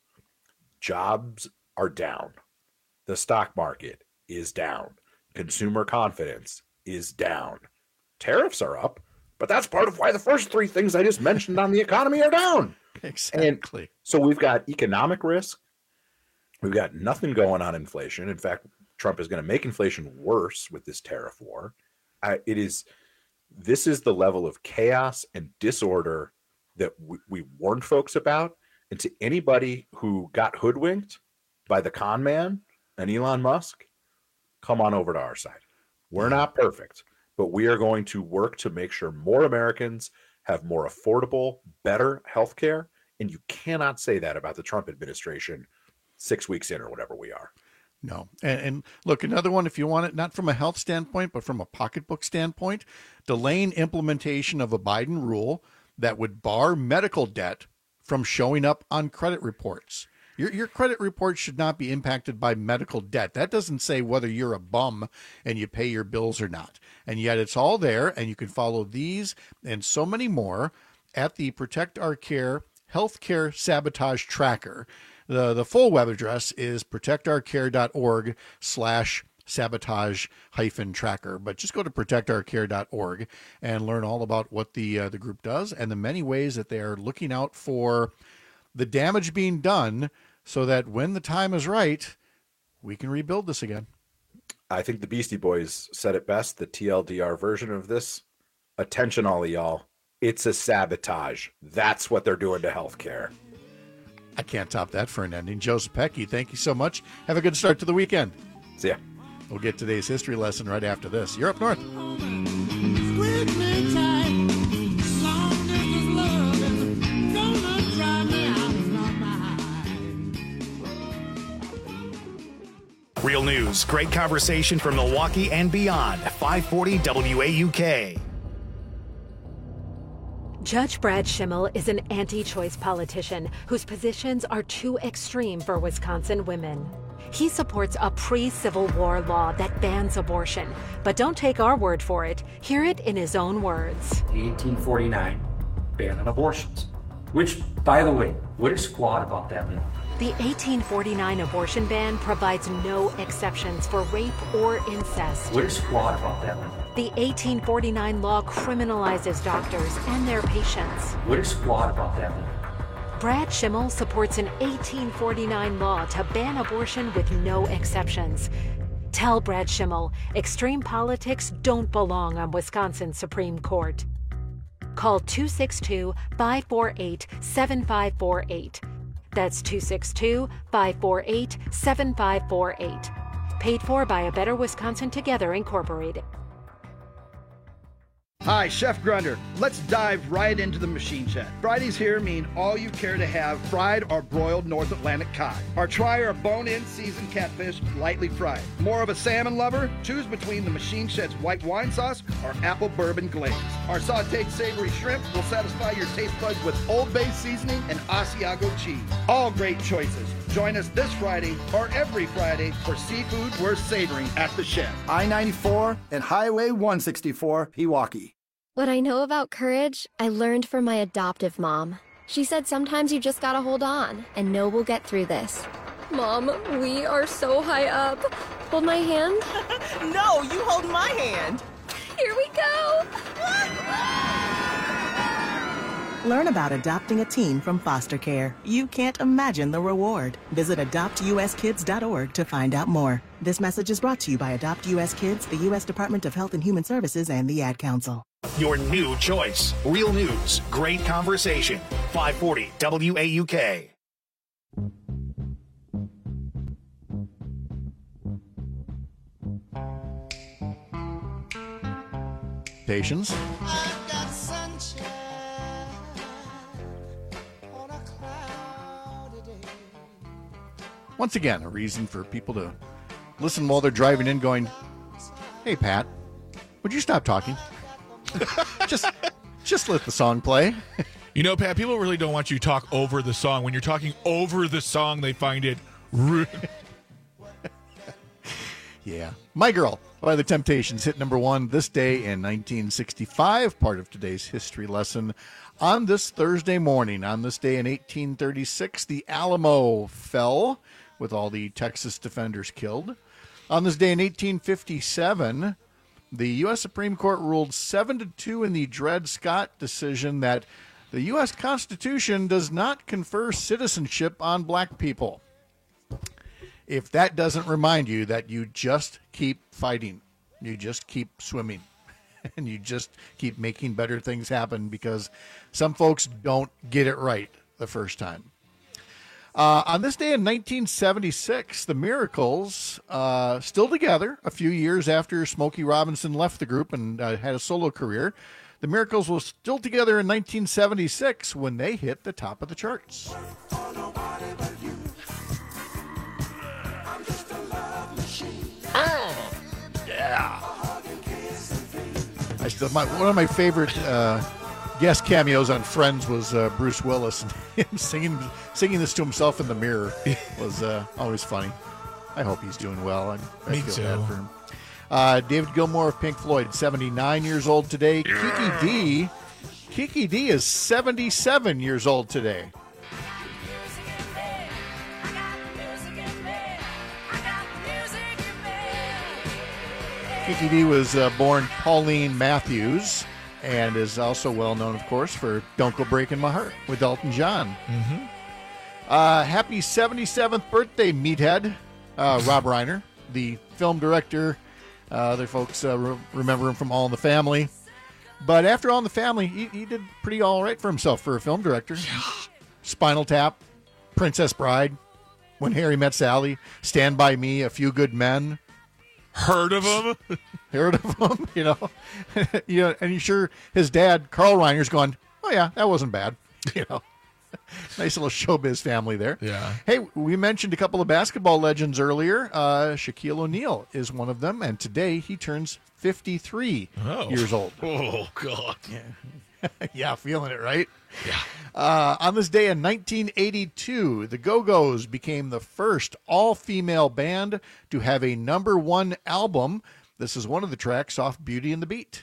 Jobs are down. The stock market is down. Consumer confidence is down. Tariffs are up, but that's part of why the first three things I just mentioned on the economy are down. Exactly. And so we've got economic risk. We've got nothing going on inflation. In fact, Trump is going to make inflation worse with this tariff war. Uh, it is, this is the level of chaos and disorder that w- we warned folks about. And to anybody who got hoodwinked by the con man and Elon Musk, come on over to our side. We're not perfect, but we are going to work to make sure more Americans have more affordable, better health care. And you cannot say that about the Trump administration six weeks in or whatever we are. No. And, and look, another one, if you want it, not from a health standpoint, but from a pocketbook standpoint, delaying implementation of a Biden rule that would bar medical debt from showing up on credit reports. Your, your credit report should not be impacted by medical debt. That doesn't say whether you're a bum and you pay your bills or not. And yet it's all there, and you can follow these and so many more at the Protect Our Care Healthcare Sabotage Tracker. The the full web address is protectourcare.org slash sabotage hyphen tracker. But just go to protectourcare dot org and learn all about what the uh, the group does and the many ways that they are looking out for the damage being done so that when the time is right, we can rebuild this again. I think the Beastie Boys said it best, the T L D R version of this. Attention, all of y'all. It's a sabotage. That's what they're doing to healthcare. I can't top that for an ending. Joseph Pecky, thank you so much. Have a good start to the weekend. See ya. We'll get today's history lesson right after this. You're up north. Real news, news, great conversation from Milwaukee and beyond. five forty W A U K. Judge Brad Schimmel is an anti-choice politician whose positions are too extreme for Wisconsin women. He supports a pre-Civil War law that bans abortion. But don't take our word for it. Hear it in his own words. The eighteen forty-nine ban on abortions, which, by the way, what is flawed about that law? The eighteen forty-nine abortion ban provides no exceptions for rape or incest. What is flawed about that law? The eighteen forty-nine law criminalizes doctors and their patients. What is flawed about that law? Brad Schimmel supports an eighteen forty-nine law to ban abortion with no exceptions. Tell Brad Schimmel, extreme politics don't belong on Wisconsin's Supreme Court. Call two six two, five four eight, seven five four eight. That's two six two, five four eight, seven five four eight. Paid for by A Better Wisconsin Together, Incorporated. Hi, Chef Grunder. Let's dive right into the machine shed. Fridays here mean all you care to have fried or broiled North Atlantic cod. Or try our bone-in seasoned catfish lightly fried. More of a salmon lover? Choose between the machine shed's white wine sauce or apple bourbon glaze. Our sauteed savory shrimp will satisfy your taste buds with Old Bay seasoning and Asiago cheese. All great choices. Join us this Friday or every Friday for seafood worth savoring at the shed. I ninety-four and Highway one sixty-four, Pewaukee. What I know about courage, I learned from my adoptive mom. She said sometimes you just gotta hold on and know we'll get through this. Mom, we are so high up. Hold my hand. No, you hold my hand. Here we go. Learn about adopting a teen from foster care. You can't imagine the reward. Visit adopt u s kids dot org to find out more. This message is brought to you by Adopt U S Kids, the U S Department of Health and Human Services, and the Ad Council. Your new choice. Real news, great conversation. five forty W A U K. Patience. Once again, a reason for people to listen while they're driving in going, hey, Pat, would you stop talking? just just let the song play. You know, Pat, people really don't want you to talk over the song. When you're talking over the song, they find it rude. Yeah. My Girl by The Temptations hit number one this day in nineteen sixty-five, part of today's history lesson. On this Thursday morning, on this day in eighteen thirty-six, the Alamo fell with all the Texas defenders killed. On this day in eighteen fifty-seven, the U S Supreme Court ruled seven to two in the Dred Scott decision that the U S Constitution does not confer citizenship on black people. If that doesn't remind you that you just keep fighting, you just keep swimming, and you just keep making better things happen because some folks don't get it right the first time. Uh, on this day in nineteen seventy-six, the Miracles, uh, still together a few years after Smokey Robinson left the group and uh, had a solo career, the Miracles were still together in nineteen seventy-six when they hit the top of the charts. Oh, yeah. I still, my, one of my favorite uh, guest cameos on Friends was uh, Bruce Willis, and him singing singing this to himself in the mirror was uh, always funny. I hope he's doing well. I, I Me feel too. bad for him. Uh, David Gilmour of Pink Floyd, seventy-nine years old today. Yeah. Kiki D, Kiki D is seventy-seven years old today. Kiki D was uh, born Pauline Matthews and is also well known, of course, for Don't Go Breaking My Heart with Elton John. Mm-hmm. Uh, happy seventy-seventh birthday, Meathead, uh, Rob Reiner, the film director. Uh, other folks uh, re- remember him from All in the Family. But after All in the Family, he, he did pretty all right for himself for a film director. Spinal Tap, Princess Bride, When Harry Met Sally, Stand By Me, A Few Good Men. Heard of him? Heard of him, you know. you know, and you sure his dad, Carl Reiner's going, oh yeah, that wasn't bad, you know. Nice little showbiz family there. Yeah. Hey, we mentioned a couple of basketball legends earlier. Uh, Shaquille O'Neal is one of them, and today he turns fifty-three oh. years old. Oh, God. Yeah, yeah, feeling it, right? Yeah. Uh, on this day in nineteen eighty-two, the Go-Go's became the first all-female band to have a number one album. This is one of the tracks off Beauty and the Beat.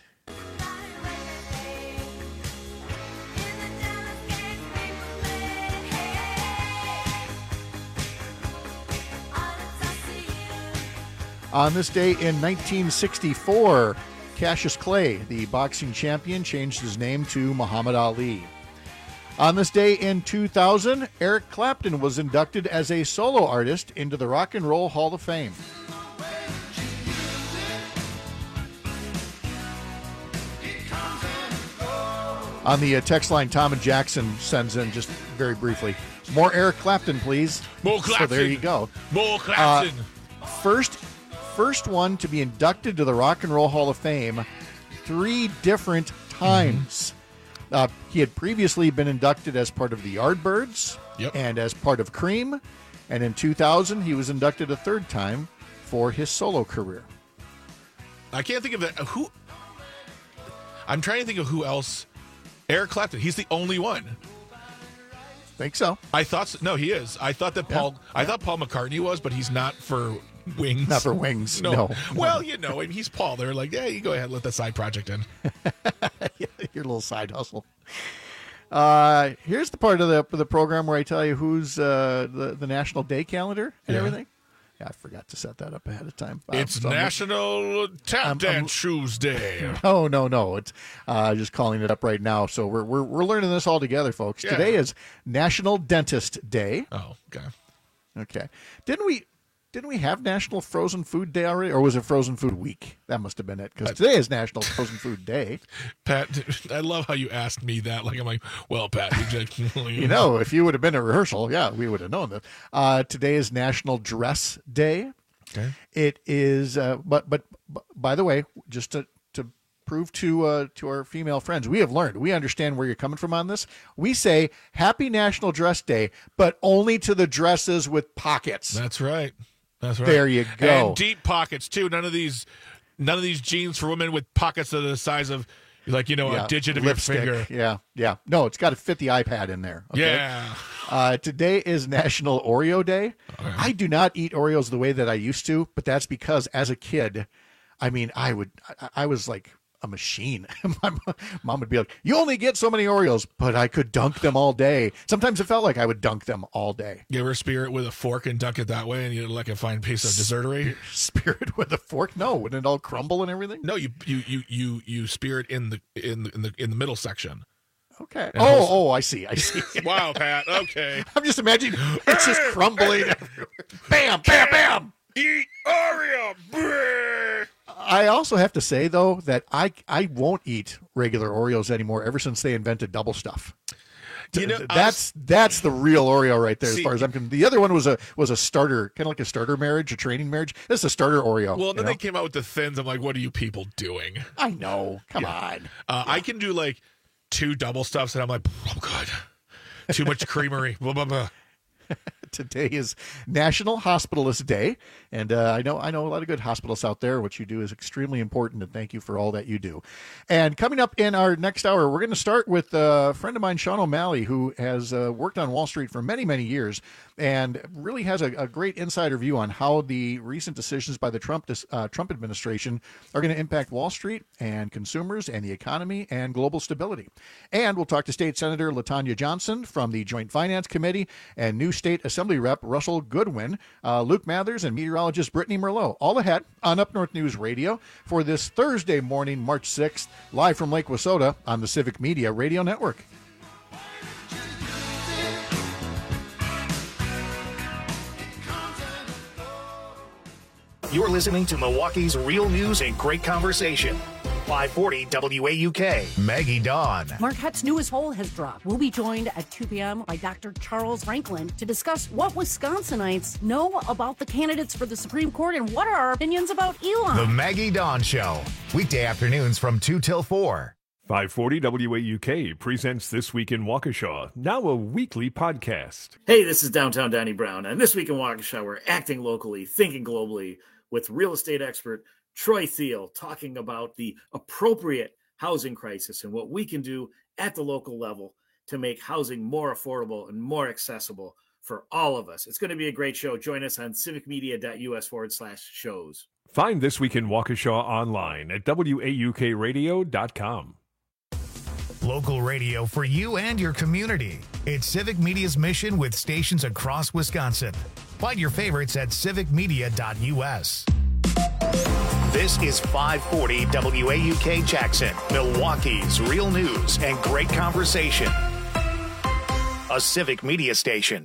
On this day in nineteen sixty-four, Cassius Clay, the boxing champion, changed his name to Muhammad Ali. On this day in two thousand, Eric Clapton was inducted as a solo artist into the Rock and Roll Hall of Fame. On the uh, text line, Tom and Jackson sends in, just very briefly, more Eric Clapton, please. More Clapton. So there you go. More Clapton. Uh, first, first one to be inducted to the Rock and Roll Hall of Fame three different times. Mm-hmm. Uh, he had previously been inducted as part of the Yardbirds yep. and as part of Cream. And in two thousand, he was inducted a third time for his solo career. I can't think of that. Who? I'm trying to think of who else. Eric Clapton. He's the only one. Think so? I thought so. No, he is. I thought that Paul. Yeah. I thought Paul McCartney was, but he's not for Wings. Not for Wings. No. no. Well, you know, and he's Paul. They're like, yeah, you go ahead, let that side project in. Your little side hustle. Uh, here's the part of the the program where I tell you who's uh, the the National Day calendar and yeah. everything. Yeah, I forgot to set that up ahead of time. It's um, so National Tap I'm, Dance I'm, Shoes Day. No, no, no. It's uh, just calling it up right now. So we're we're we're learning this all together, folks. Yeah. Today is National Dentist Day. Oh, okay. Okay. Didn't we didn't we have National Frozen Food Day already, or was it Frozen Food Week? That must have been it, because today is National Frozen Food Day. Pat, I love how you asked me that. Like I'm like, well, Pat, you, just, you know, if you would have been at rehearsal, yeah, we would have known this. Uh, today is National Dress Day. Okay. It is, uh, but, but but by the way, just to to prove to uh, to our female friends, we have learned, we understand where you're coming from on this. We say Happy National Dress Day, but only to the dresses with pockets. That's right. That's right. There you go. And deep pockets too. None of these, none of these jeans for women with pockets that are the size of, like, you know, yeah, a digit of lipstick. your finger. Yeah, yeah. No, it's got to fit the iPad in there. Okay? Yeah. Uh, today is National Oreo Day. Okay. I do not eat Oreos the way that I used to, but that's because as a kid, I mean, I would, I, I was like a machine. My mom would be like, "You only get so many Oreos," but I could dunk them all day. Sometimes it felt like I would dunk them all day. You ever spear it with a fork and dunk it that way, and you like a fine piece of dessertery? Spear it with a fork? No, wouldn't it all crumble and everything? No, you you you you you spear it in the in the in the in the middle section. Okay. And oh, oh, I see. I see. Wow, Pat. Okay. I'm just imagining it's just crumbling everywhere. Bam, bam, bam. Eat Oreo. I also have to say, though, that I I won't eat regular Oreos anymore ever since they invented double stuff. You know, that's was, that's the real Oreo right there, see, as far as I'm concerned. The other one was a was a starter, kind of like a starter marriage, a training marriage. This is a starter Oreo. Well, then know? they came out with the thins. I'm like, what are you people doing? I know. Come yeah. on. Uh, yeah. I can do like two double stuffs, and I'm like, oh god, too much creamery. Blah blah blah. Today is National Hospitalist Day, and uh, I know I know a lot of good hospitalists out there. What you do is extremely important, and thank you for all that you do. And coming up in our next hour, we're going to start with a friend of mine, Sean O'Malley, who has uh, worked on Wall Street for many, many years, and really has a, a great insider view on how the recent decisions by the Trump uh, Trump administration are going to impact Wall Street and consumers and the economy and global stability. And we'll talk to State Senator LaTanya Johnson from the Joint Finance Committee and new State Assembly Rep Russell Goodwin, uh, Luke Mathers, and meteorologist Brittany Merlot, all ahead on Up North News Radio for this Thursday morning, March sixth, live from Lake Wausoda on the Civic Media Radio Network. You're listening to Milwaukee's Real News and Great Conversation. five forty W A U K. Maggie Dawn. Marquette's newest poll has dropped. We'll be joined at two p.m. by Doctor Charles Franklin to discuss what Wisconsinites know about the candidates for the Supreme Court and what are our opinions about Elon. The Maggie Dawn Show. Weekday afternoons from two till four. five forty W A U K presents This Week in Waukesha, now a weekly podcast. Hey, this is Downtown Danny Brown, and This Week in Waukesha, we're acting locally, thinking globally, with real estate expert Troy Thiel talking about the appropriate housing crisis and what we can do at the local level to make housing more affordable and more accessible for all of us. It's going to be a great show. Join us on civicmedia.us forward slash shows. Find This Week in Waukesha online at W A U K radio dot com. Local radio for you and your community. It's Civic Media's mission with stations across Wisconsin. Find your favorites at civic media dot U S. This is five forty W A U K Jackson, Milwaukee's real news and great conversation. A Civic Media station.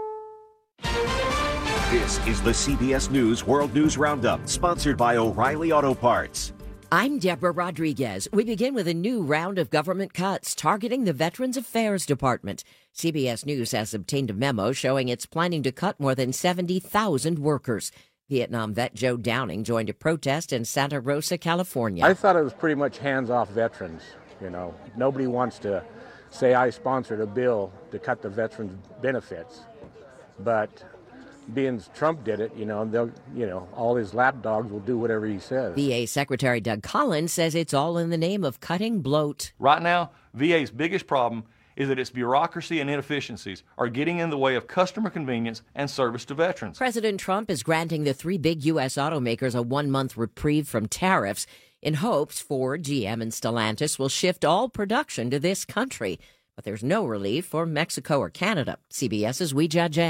This is the C B S News World News Roundup, sponsored by O'Reilly Auto Parts. I'm Deborah Rodriguez. We begin with a new round of government cuts targeting the Veterans Affairs Department. C B S News has obtained a memo showing it's planning to cut more than seventy thousand workers. Vietnam vet Joe Downing joined a protest in Santa Rosa, California. I thought it was pretty much hands-off veterans. You know, nobody wants to say I sponsored a bill to cut the veterans' benefits, but being Trump did it, you know, they'll, you know, all his lapdogs will do whatever he says. V A Secretary Doug Collins says it's all in the name of cutting bloat. Right now, V A's biggest problem is that its bureaucracy and inefficiencies are getting in the way of customer convenience and service to veterans. President Trump is granting the three big U S automakers a one-month reprieve from tariffs in hopes Ford, G M, and Stellantis will shift all production to this country. But there's no relief for Mexico or Canada. C B S's Weijia Jiang.